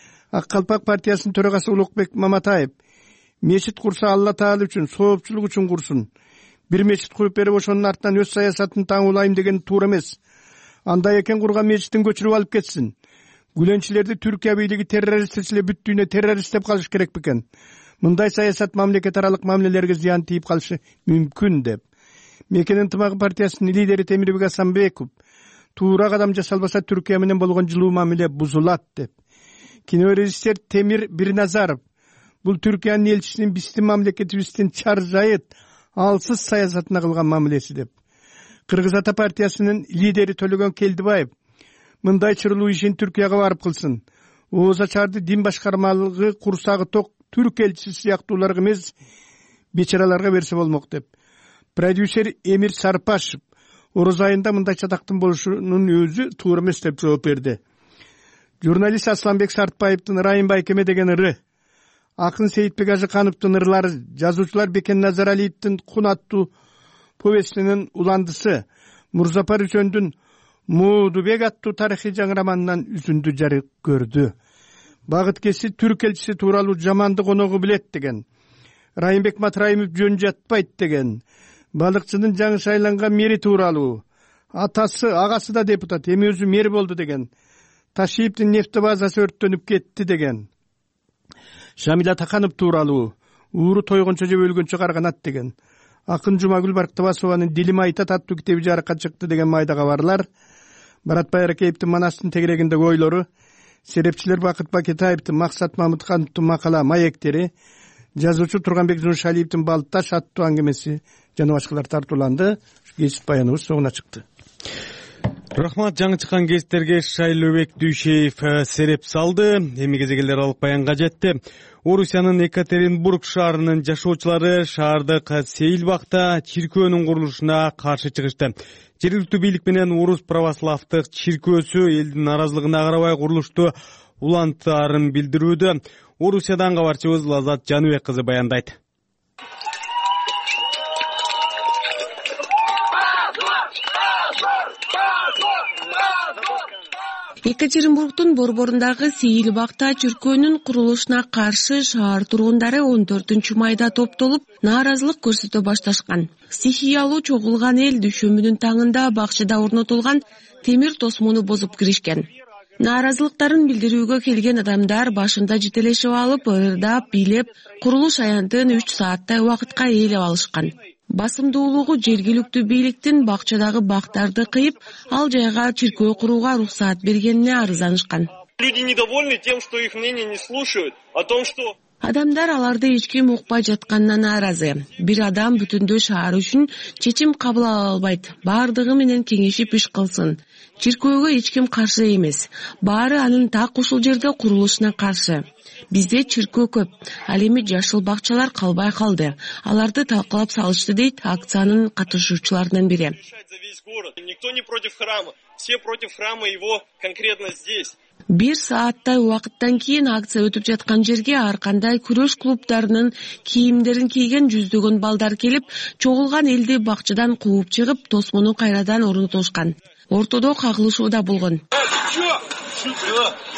Ак калпак партиясынын төрагасы Улукбек Маматаев мечит курса Алла Таала үчүн, соопчулук үчүн курсун. Бир мечит куруп берип, ошонун артынан өз саясатын таңуулайм деген туура эмес. Андай экен курган мечитин көчүрүп алып кетсин. Гүленчилерди Түркия бийлиги террорист десе бүттүүнө террорист деп калыш керек бекен. Мындай саясат мамлекет аралык мамилелерге зыян тийип калышы мүмкүн деп. Мекенин ынтымагы партиясынын лидери Темирбек Асанбеков туура кадам жасалбаса Түркия менен болгон жылуу мамиле бузулат деп. Кинорежиссер Темир Бирназаров бул Түркиянын элчисинин биздин мамлекетибиздин чаржайыт, алсыз саясатына кылган мамилеси деп. Кыргыз Ата партиясынын лидери Төлөгөн Келдибаев мындай чырылуу ишин Түркияга барып кылсын. Ооз ачарды дин башкармалыгы курсагы ток түрк элчиси сыяктууларга эмес, бечараларга берсе болмок деп. Продюсер Эмир Сарпашев ороз айында мындай чатактын болушунун өзү туура эмес деп жооп берди. Журналист Асланбек Сартбаевдин Райым Байкеме деген ыры, акын Сейитбек Ажыкановдун ырлары, жазуучулар Бекен Назаралиевдин Кун аттуу повестинин уландысы, Мурзапар Үчөндүн Муудубек аттуу тарыхый жаңы романынан үзүндү жарык көрдү. Багыт кеси түрк элчиси тууралуу жаманды коногу билет деген. Райымбек Матраимов жөн жатпайт деген. Балыкчынын жаңы шайланган мэри тууралуу. Атасы, агасы да депутат, эми өзү мэр болду деген. Ташиевдин нефти базасы өрттөнүп кетти деген. Шамиля Таканов тууралуу. Ууру тойгончо же өлгөнчө карганат деген. Акын Жумагүл Барктабасованын Дилим айтат аттуу китеби жарыкка чыкты деген майда кабарлар. Баратбай Аракеевдин Манастын тегерегиндеги ойлору, серепчилер Бакыт Бакетаевдин Максат Мамыткановдун макала маектери, жазуучу Турганбек Жуншалиевдин Балтташ аттуу аңгемеси жана башкалар тартууланды. Кесип баяныбыз соңуна чыкты. Рахмат, жаңы чыккан кесиптерге Шайлообек Дүйшеев сереп салды. Эми кезегелер алып баянга жетти. Орусиянын Екатеринбург шаарынын жашоочулары шаардык Сейилбакта чиркөөнүн курулушуна каршы чыгышты. Жергиликтүү бийлик менен Орус православдык чиркөөсү элдин наразылыгына карабай курулушту улантаарын билдирүүдө. Орусиядан кабарчыбыз Лазат Жаныбек кызы баяндайт. Екатеринбургдун борборундагы Сейилбакта чиркөөнүн курулушуна каршы шаар тургундары он төртүнчү майда топтолуп, нааразылык көрсөтө башташкан. Стихиялуу чогулган эл дүйшөмбүнүн таңында бакчада орнотулган темир тосмуну бозуп киришкен. Нааразылыктарын билдирүүгө келген адамдар башында жетелешип алып, ырдап, бийлеп, курулуш аянтын үч сааттай убакытка ээлеп алышкан. Басымдуулугу жергиликтүү бийликтин бакчадагы бактарды кыйып, ал жайга чиркөө курууга уруксаат бергенине арызданышкан. Люди недовольны тем, что их мнение не слушают, о том, что Адамдар аларды эч ким укпай жатканына нааразы. Бир адам бүтүндөй шаар үчүн чечим кабыл ала албайт. Бардыгы менен кеңешип иш кылсын. Чиркөөгө эч ким каршы эмес. Баары анын так ушул жерде курулушуна каршы. Бизде чиркөө көп. Ал эми жашыл бакчалар калбай калды. Аларды талкалап салышты дейт акциянын катышуучуларынын бири. Никто не против храма. Все против храма, его конкретно здесь. Бир сааттай убакыттан кийин акция өтүп жаткан жерге ар кандай күрөш клубдарынын кийимдерин кийген жүздөгөн балдар келип, чогулган элди бакчадан кууп чыгып, тосмуну кайрадан орнотушкан. Ортодо кагылышуу да болгон.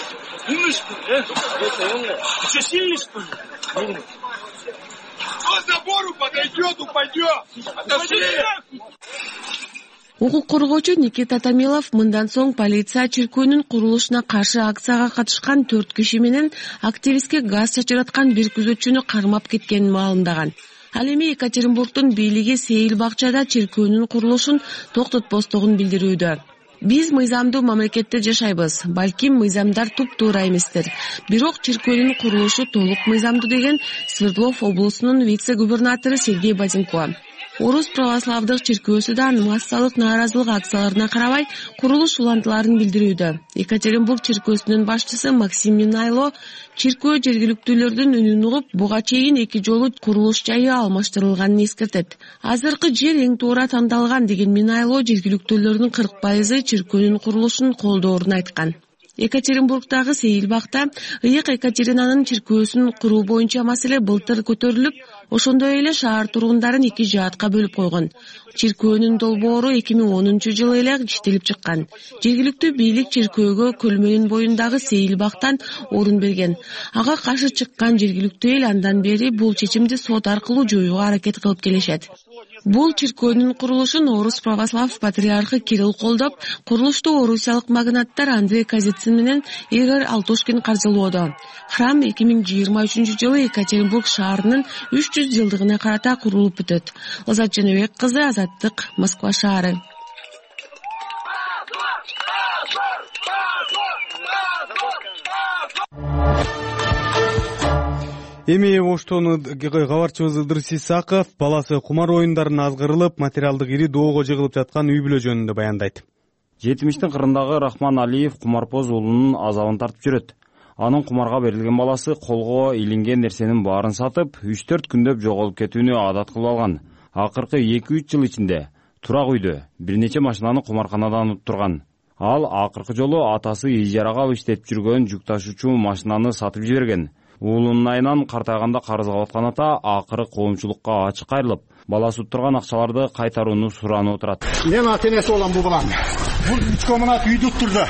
Умный что ли, э? Это умный. Ты что, сильный что ли? Кто к забору подойдет, упадет. Отошли! Укук коргоочу Никита Тамилов мындан соң полиция чиркөөнүн курулушуна каршы акцияга катышкан төрт киши менен активистке газ чачыраткан бир күзөтчүнү кармап кеткенин маалымдаган. Ал эми Екатеринбургдун бийлиги Сейил бакчада чиркөөнүн курулушун токтотпостугун билдирүүдө. Биз мыйзамдуу мамлекетте жашайбыз. Балким мыйзамдар туп-туура эместир. Бирок чиркөөнүн курулушу толук мыйзамдуу деген Свердлов облусунун вице-губернатору Сергей Базенко. Орус православдык чиркөөсү да массалык нааразылык акцияларына карабай курулуш улантыларын билдирүүдө. Екатеринбург чиркөөсүнүн башчысы Максим Минайло чиркөө жергиликтүүлөрдүн үнүн угуп, буга чейин эки жолу курулуш жайы алмаштырылганын эскертет. Азыркы жер эң туура тандалган деген Минайло жергиликтүүлөрдүн кырк пайызы чиркөөнүн курулушун колдоорун айткан. Екатеринбургдагы Сейилбакта ыйык Екатеринанын чиркөөсүн куруу боюнча маселе былтыр көтөрүлүп, ошондой эле шаар тургундарын эки жаатка бөлүп койгон. Чиркөөнүн долбоору эки миң онунчу жылы эле иштелип чыккан. Жергиликтүү бийлик чиркөөгө көлмөнүн боюндагы Сейилбактан орун берген. Ага каршы чыккан жергиликтүү эл андан бери бул чечимди сот аркылуу жоюуга аракет кылып келишет. Бул чиркөөнүн курулушун Орус православ патриархы Кирилл колдоп, курулушту орусиялык магнаттар Андрей Казицин менен Игорь Алтушкин каржылоодо. Храм эки миң жыйырма үчүнчү жылы Екатеринбург шаарынын үч жүз жылдыгына карата курулуп бүтөт. Озат Женебек кызы, Азаттык, Москва шаары. Эми Оштон кабарчыбыз Ыдырыс Исаков баласы кумар оюндарына азгырылып, материалдык ири доого жыгылып жаткан үй бүлө жөнүндө баяндайт. жетимиштин кырындагы Рахман Алиев кумарпоз уулунун азабын тартып жүрөт. Анын кумарга берилген баласы колго илинген нерсенин баарын сатып, үч төрт күндөп жоголуп кетүүнү адат кылып алган. Акыркы эки үч жыл ичинде турак үйдө бир нече машинаны кумарканадан уттурган. Ал акыркы жолу атасы ижарага алып иштетип жүргөн жүк ташуучу машинаны сатып жиберген. Уулунун айынан картайганда карызга баткан ата акыры коомчулукка ачык кайрылып, баласы уттурган акчаларды кайтарууну суранып отурат. Мен ата-энеси болом бул баланын. Бул үч коммунат үйдү уттурду.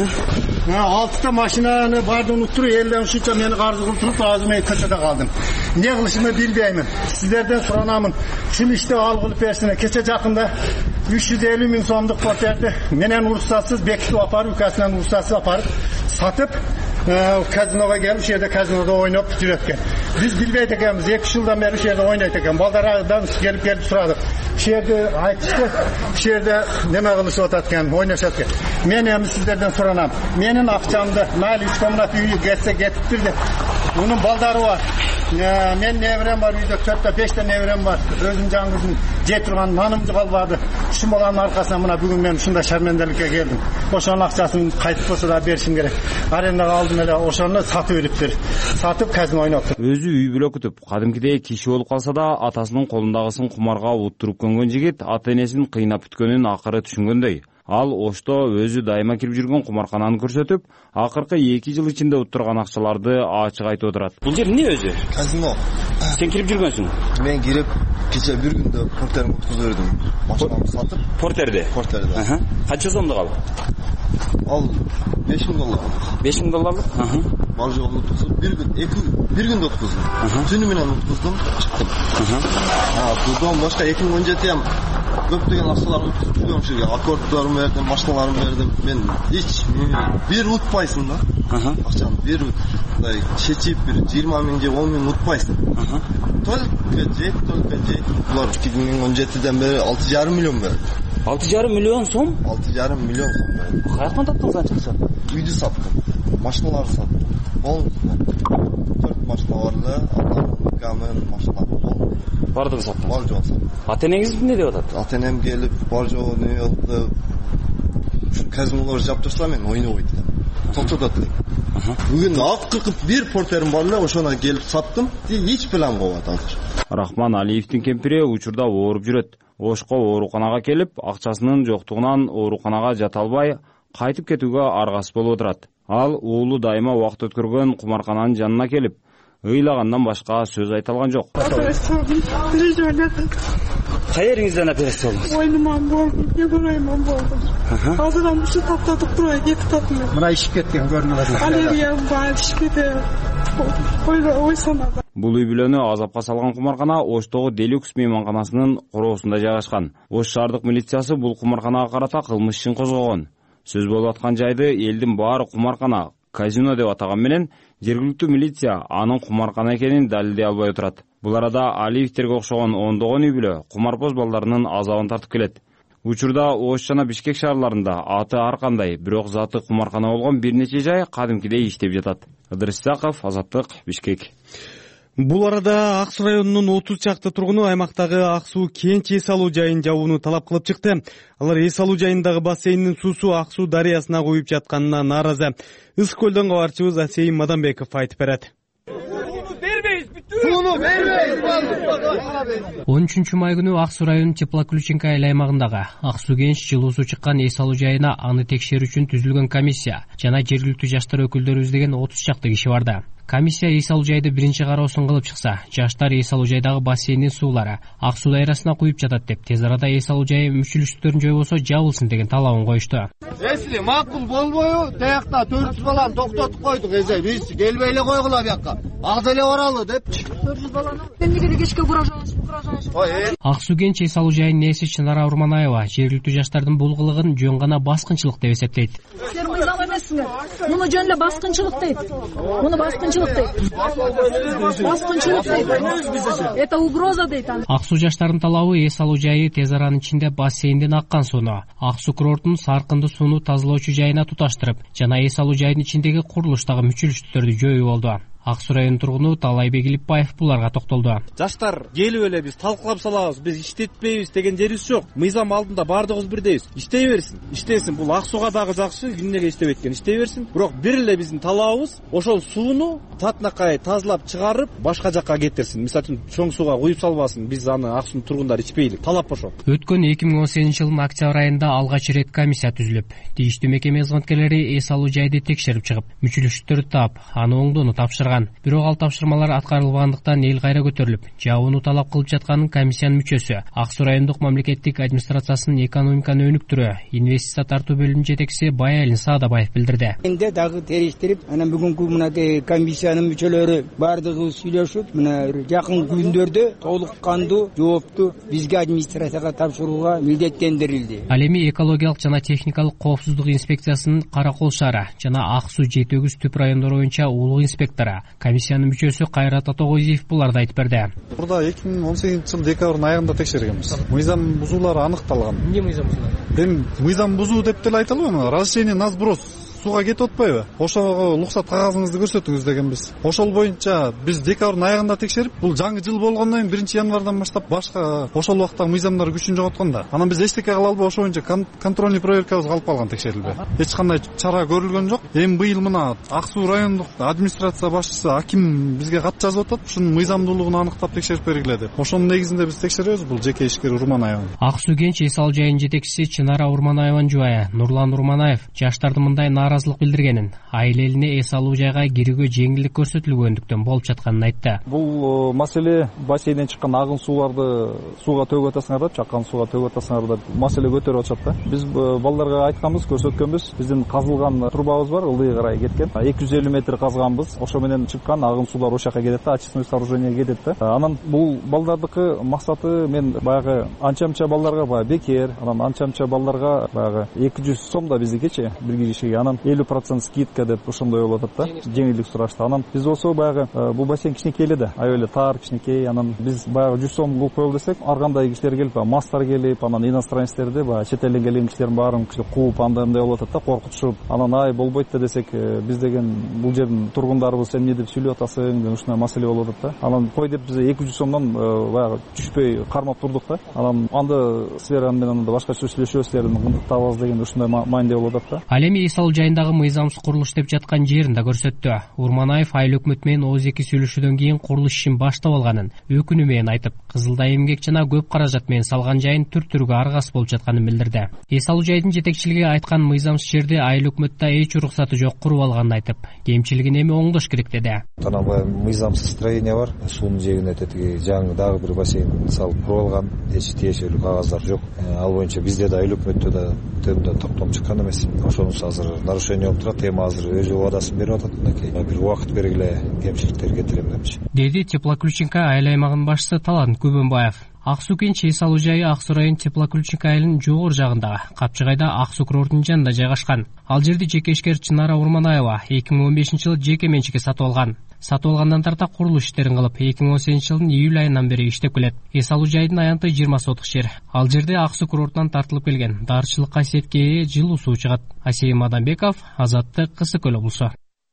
Алтыта машинаны баардыгын уттуруп, элден ушунча мени карыз кылып туруп, азыр мен көчөдө калдым. Эмне кылышымды билбеймин. Сиздерден суранамын. Ушул ишти ал кылып берсиңер. Кече жакында үч жүз элүү миң сомдук патерди менен уруксатсыз бекитип апарып, укасынан уруксатсыз апарып сатып, казиноға келіп, ушул жерде казинода ойноп жүрөт экен. Биз билбейт экенбиз, эки жылдан бери ушул жерде ойнойт экен. Балдардан келип келип сурадык. Ушул жерде айтышты, ушул жерде неме кылышып атат экен, ойношот экен. Мен эми сиздерден суранам. Менин акчамды майли үч комнат үйү кетсе кетиптир деп. Унун балдары бар. Мен неберем бар үйдө, төрттө бештен неберем бар. Өзүм жаңгызым жей турган нанымды калбады. Ушул баланын аркасынан мына бүгүн мен ушундай шармендаликке келдим. Ошонун акчасын кайтып болсо да беришим керек. Арендага алдым эле, ошону сатып бериптир. Сатып казино ойноптур. Өзү үй бүлө күтүп, кадимкидей киши болуп калса да, атасынын колундагысын кумарга уттуруп көнгөн жигит ата-энесин кыйнап бүткөнүн акыры түшүнгөндөй. Ал Ошто өзү дайыма кирип жүргөн кумаркананы көрсөтүп, акыркы эки жыл ичинде уттурган акчаларды ачык айтып отурат. Бул жер эмне өзү? Казино. Сен кирип жүргөнсүң? Мен кирип, кече бир күндө портерди уткузуп бердим. Машинамды сатып. Портерди? Портерди. Канча сомдук ал? Ал беш миң доллар. беш миң долларлык? Бар жолу уткузуп, бир күн, эки бир күндө уткуздум. Түнү менен уткуздум, чыктым. А, бул башка эки миң он жети көптөгөн акчаларды уткузуп жүргөм ушул жерге. Аккордторун бердим, машиналарымды бердим. Мен эч бир утпайсың да. Акчаны бир мындай чечип бир жыйырма миң же он миң утпайсың. Только жеп, только жеп. Булар эки миң он жетиден бери алты жарым миллион берди. алты жарым миллион сом? алты жарым миллион сом берди. Каяктан таптыңыз анча акча? Үйдү саттым, машиналарды саттым. Болду. төрт машина бар эле, камер машиналар. Бардыгы саттым. Бар жол саттым. Ата-энеңиз эмне деп атат? Ата-энем келип, бар жол не болду. Ушу казинолорду жаптырса мен ойнобойт элем. Токтотот элем. Бүгүн акыркы бир портерим бар эле, ошону келип саттым. Эч план кылбайт азыр. Рахман Алиевдин кемпири учурда ооруп жүрөт. Ошко ооруканага келип, акчасынын жоктугунан ооруканага жата албай, кайтып кетүүгө аргасыз болуп отурат. Ал уулу дайыма убакыт өткөргөн кумаркананын жанына келип, ыйлагандан башка сөз айта алган жок. кай жериңизден операция болдуңуз? Мойнуман болду, кебурайман болду. Азыр аны ушу таптатып турбай кетип атам. Мына ишип кеткен көрүнүп атат. Аллергиям бар, ишкеде. Ой санада. Бул үй бүлөнү азапка салган кумаркана Оштогу Делюкс мейманканасынын короосунда жайгашкан. Ош шаардык милициясы бул кумарканага карата кылмыш ишин козгогон. Сөз болуп аткан жайды элдин баары кумаркана, казино деп атаган менен жергиликтүү милиция анын кумаркана экенин далилдей албай отурат. Бул арада Алиевтерге окшогон ондогон үй бүлө кумарбоз балдарынын азабын тартып келет. Учурда Ош жана Бишкек шаарларында аты ар кандай, бирок заты кумаркана болгон бир нече жай кадимкидей иштеп жатат. Ыдырыс Исаков, Азаттык, Бишкек. Бул арада Ак Суу районунун отуз чакты тургуну аймактагы Ак Суу Кенч эс алуу жайын жабууну талап кылып чыкты. Алар эс алуу жайындагы бассейндин суусу Ак Суу дарыясына куюп жатканына нааразы. Ысык көлдөн кабарчыбыз Асейин Маданбеков айтып берет. он үчүнчү май күнү Ак Суу районунун Теплоключенко айыл аймагындагы Ак Суу Кенч жылуу суу чыккан эс алуу жайына аны текшерүү үчүн түзүлгөн комиссия жана жергиликтүү жаштар өкүлдөрүбүз деген отуз чакты киши барды. Комиссия эс алуу жайды биринчи кароосун кылып чыкса, жаштар эс алуу жайдагы бассейндин суулары Ак Суу дайрасына куюп жатат деп, тез арада эс алуу жайы мүчүлүштүктөрүн жойбосо жабылсын деген талабын коюшту. Если макул болбою, таякта төрт жүз баланы токтотуп койдук, эже биз келбей эле койгула бияка. Ак деле баралы деп. төрт жүз баланы эмнеге эле кечке куражабыз, куражабыз. Ак Суу Кенч эс алуу жайынын ээси Чынара Урманаева жергиликтүү жаштардын бул кылыгын жөн гана баскынчылык деп эсептейт. Силер мыйзам эмессиңер. Муну жөн эле баскынчылык дейт. Муну баскынчылык дейт. Баскынчылык дейт. Это угроза дейт. Ак Суу жаштардын талабы эс алуу жайы тез аранын ичинде бассейнден аккан сууну Ак Суу курортунун саркынды сууну тазалоочу жайына туташтырып, жана эс алуу жайынын ичиндеги курулуштагы мүчүлүштүктөрдү жоюу болду. Ак Суу районунун тургуну Талайбек Илипбаев буларга токтолду. Жаштар келип эле биз талкуулап салабыз, биз иштетпейбиз деген жерибиз жок. Мыйзам алдында бардыгыбыз бирдейбиз. Иштей берсин, иштесин. Бул Ак Сууга дагы жакшы, күнүнө иштебейт экен, иштей берсин. Бирок бир эле биздин талабыбыз ошол сууну татынакай тазалап чыгарып, башка жакка кетирсин. Мисалы үчүн чоң сууга куюп салбасын. Биз аны Ак Суунун тургундары ичпейлик. Талап ошол. Өткөн эки миң он сегизинчи жылдын октябрь айында алгач ирет комиссия түзүлүп, тийиштүү мекеме кызматкерлери эс алуу жайды текшерип чыгып, мүчүлүштүктөрдү таап, аны оңдоону тапшырган. Бирок ал тапшырмалар аткарылбагандыктан эл кайра көтөрүлүп, жабууну талап кылып жатканын комиссиянын мүчөсү, Ак Суу райондук мамлекеттик администрациясынын экономиканы өнүктүрүү, инвестиция тартуу бөлүмүнүн жетекчиси Баялин Саадабаев билдирди. Энде дагы териштирип, анан бүгүнкү мынакей комиссиянын мүчөлөрү бардыгы сүйлөшүп, мына жакын күндөрдө толук кандуу жоопту бизге администрацияга тапшырууга милдеттендирилди. Ал эми экологиялык жана техникалык коопсуздук инспекциясынын Каракол шаары жана Ак Суу Жети Өгүз Түп райондору боюнча улуг инспектору, комиссиянын мүчөсү Кайрат Атогозиев буларды айтып берди. Мурда эки миң он сегизинчи жыл декабрдын аягында текшергенбиз. Мыйзам бузуулары аныкталган. Эмне мыйзам бузуулары? Эми мыйзам бузуу деп деле айта албайм. Разрешение на сброс сууга кетип атпайбы? Ошого уруксат кагазыңызды көрсөтүңүз дегенбиз. Ошол боюнча биз декабрдын аягында текшерип, бул жаңы жыл болгондон кийин биринчи январдан баштап башка ошол убакта мыйзамдар күчүн жоготкон да. Анан биз эчтеке кыла албай ошол боюнча контрольный проверкабыз калып калган текшерилбей. Эч кандай чара көрүлгөн жок. Эми быйыл мына Ак Суу райондук администрация башчысы Аким бизге кат жазып атат, ушунун мыйзамдуулугун аныктап текшерип бергиле деп. Ошонун негизинде биз текшеребиз. Бул жеке ишкер Урманаева. Ак Суу Кенч эс алуу жайынын жетекчиси Чынара Урманаеванын жубайы Нурлан Урманаев жаштардын мындай нааразылык билдиргенин, айыл элине эс алуу жайга кирүүгө жеңилдик көрсөтүлгөндүктөн болуп жатканын айтты. Бул маселе бассейнден чыккан агын сууларды сууга төгүп атасыңар деп, чаккан сууга төгүп атасыңар деп маселе көтөрүп атышат да. Биз балдарга айтканбыз, көрсөткөнбүз. Биздин казылган трубабыз бар, ылдыйга карай кеткен. эки жүз элүү метр казганбыз. Ошо менен чыккан агын суулар ошол жака кетет да, очистной сооружение кетет да. Анан бул балдардыкы максаты мен баягы анча-мынча балдарга баягы бекер, анан анча-мынча балдарга баягы эки жүз сом да биздикичи бир кишиге, анан элүү процент скидка деп ошондой болуп атат да. Жеңилдик сурашты. Анан биз болсо баягы бул бассейн кичинекей эле да, аябай эле тар, кичинекей. Анан биз баягы жүз сом кылып коелу десек, ар кандай кишилер келип, мастар келип, анан иностранецтерди, баягы чет элден келген кишилердин баарын кууп андай мындай болуп атат да, коркутушуп. Анан ай болбойт да десек, биз деген бул жердин тургундарыбыз сен эмне деп сүйлөп атасың деген ушундай маселе болуп атат да. Анан кой деп биз эки жүз сомдон баягы түшпөй кармап турдук да. Анан анда силер менен башкача сүйлөшөбүз, силердин ындык табабыз деген ушундай маанидеде болуп атат да. Ал эми эс алуу жайына айындагы мыйзамсыз курулуш иштеп жаткан жерин да көрсөттү. Урманаев айыл өкмөтү менен ооз эки сүйлөшүүдөн кийин курулуш ишин баштап алганын, өкүнүү менен айтып, Кызылдай эмгек жана көп каражат менен салган жайын түр-түргө аргасыз болуп жатканын билдирди. Эс алуу жайдын жетекчилиги айткан мыйзамсыз жерди айыл өкмөтү эч уруксаты жок куруп алганын айтып, кемчилигин эми оңдош керек деди. Танабай мыйзамсыз строение бар. Суунун жээгине тетиги жаңы дагы бир бассейн салып куруп алган. Эч тиешелүү кагаздар жок. Ал боюнча бизде да айыл өкмөттө да төмдөн токтом чыккан эмес. Ошонусу азыр нарушение болуп турат. Эми азыр өзү убадасын берип атат. Мынакей бир убакыт бергиле кемчиликтер кетирем депчи. Деди Теплоключенко айыл аймагынын башчысы Талант Көбөнбаев. Ак суу кенчи эс алуу жайы Ак суу район Теплоключенко айылынын жогору жагындагы Капчыгайда Ак суу курортунун жанында жайгашкан. Ал жерди жеке ишкер Чынара Урманаева эки миң он бешинчи жылы жеке менчикке сатып алган. Сатып алгандан тарта курулуш иштерин кылып, эки миң он сегизинчи жылдын июль айынан бери иштеп келет. Эс алуу жайдын аянты жыйырма сотук жер. Ал жерде Ак суу курортунан тартылып келген дарчылык касиетке ээ жылуу суу чыгат. Асейим Адамбеков, Азаттык, Кысык Көл облусу.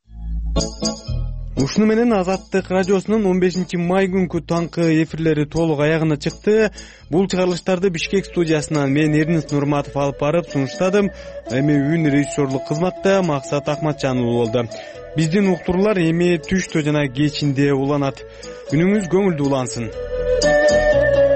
Ушуну менен Азаттык радиосунун он бешинчи май күнкү таңкы эфирлери толук аягына чыкты. Бул чыгарылыштарды Бишкек студиясынан мен Эрнис Нурматов алып барып сунуштадым. Эми үн режиссерлук кызматта Максат Акматжан уулу болду. Биздин уктуруулар эми түштө жана кечинде уланат. Күнүңүз көңүлдүү улансын.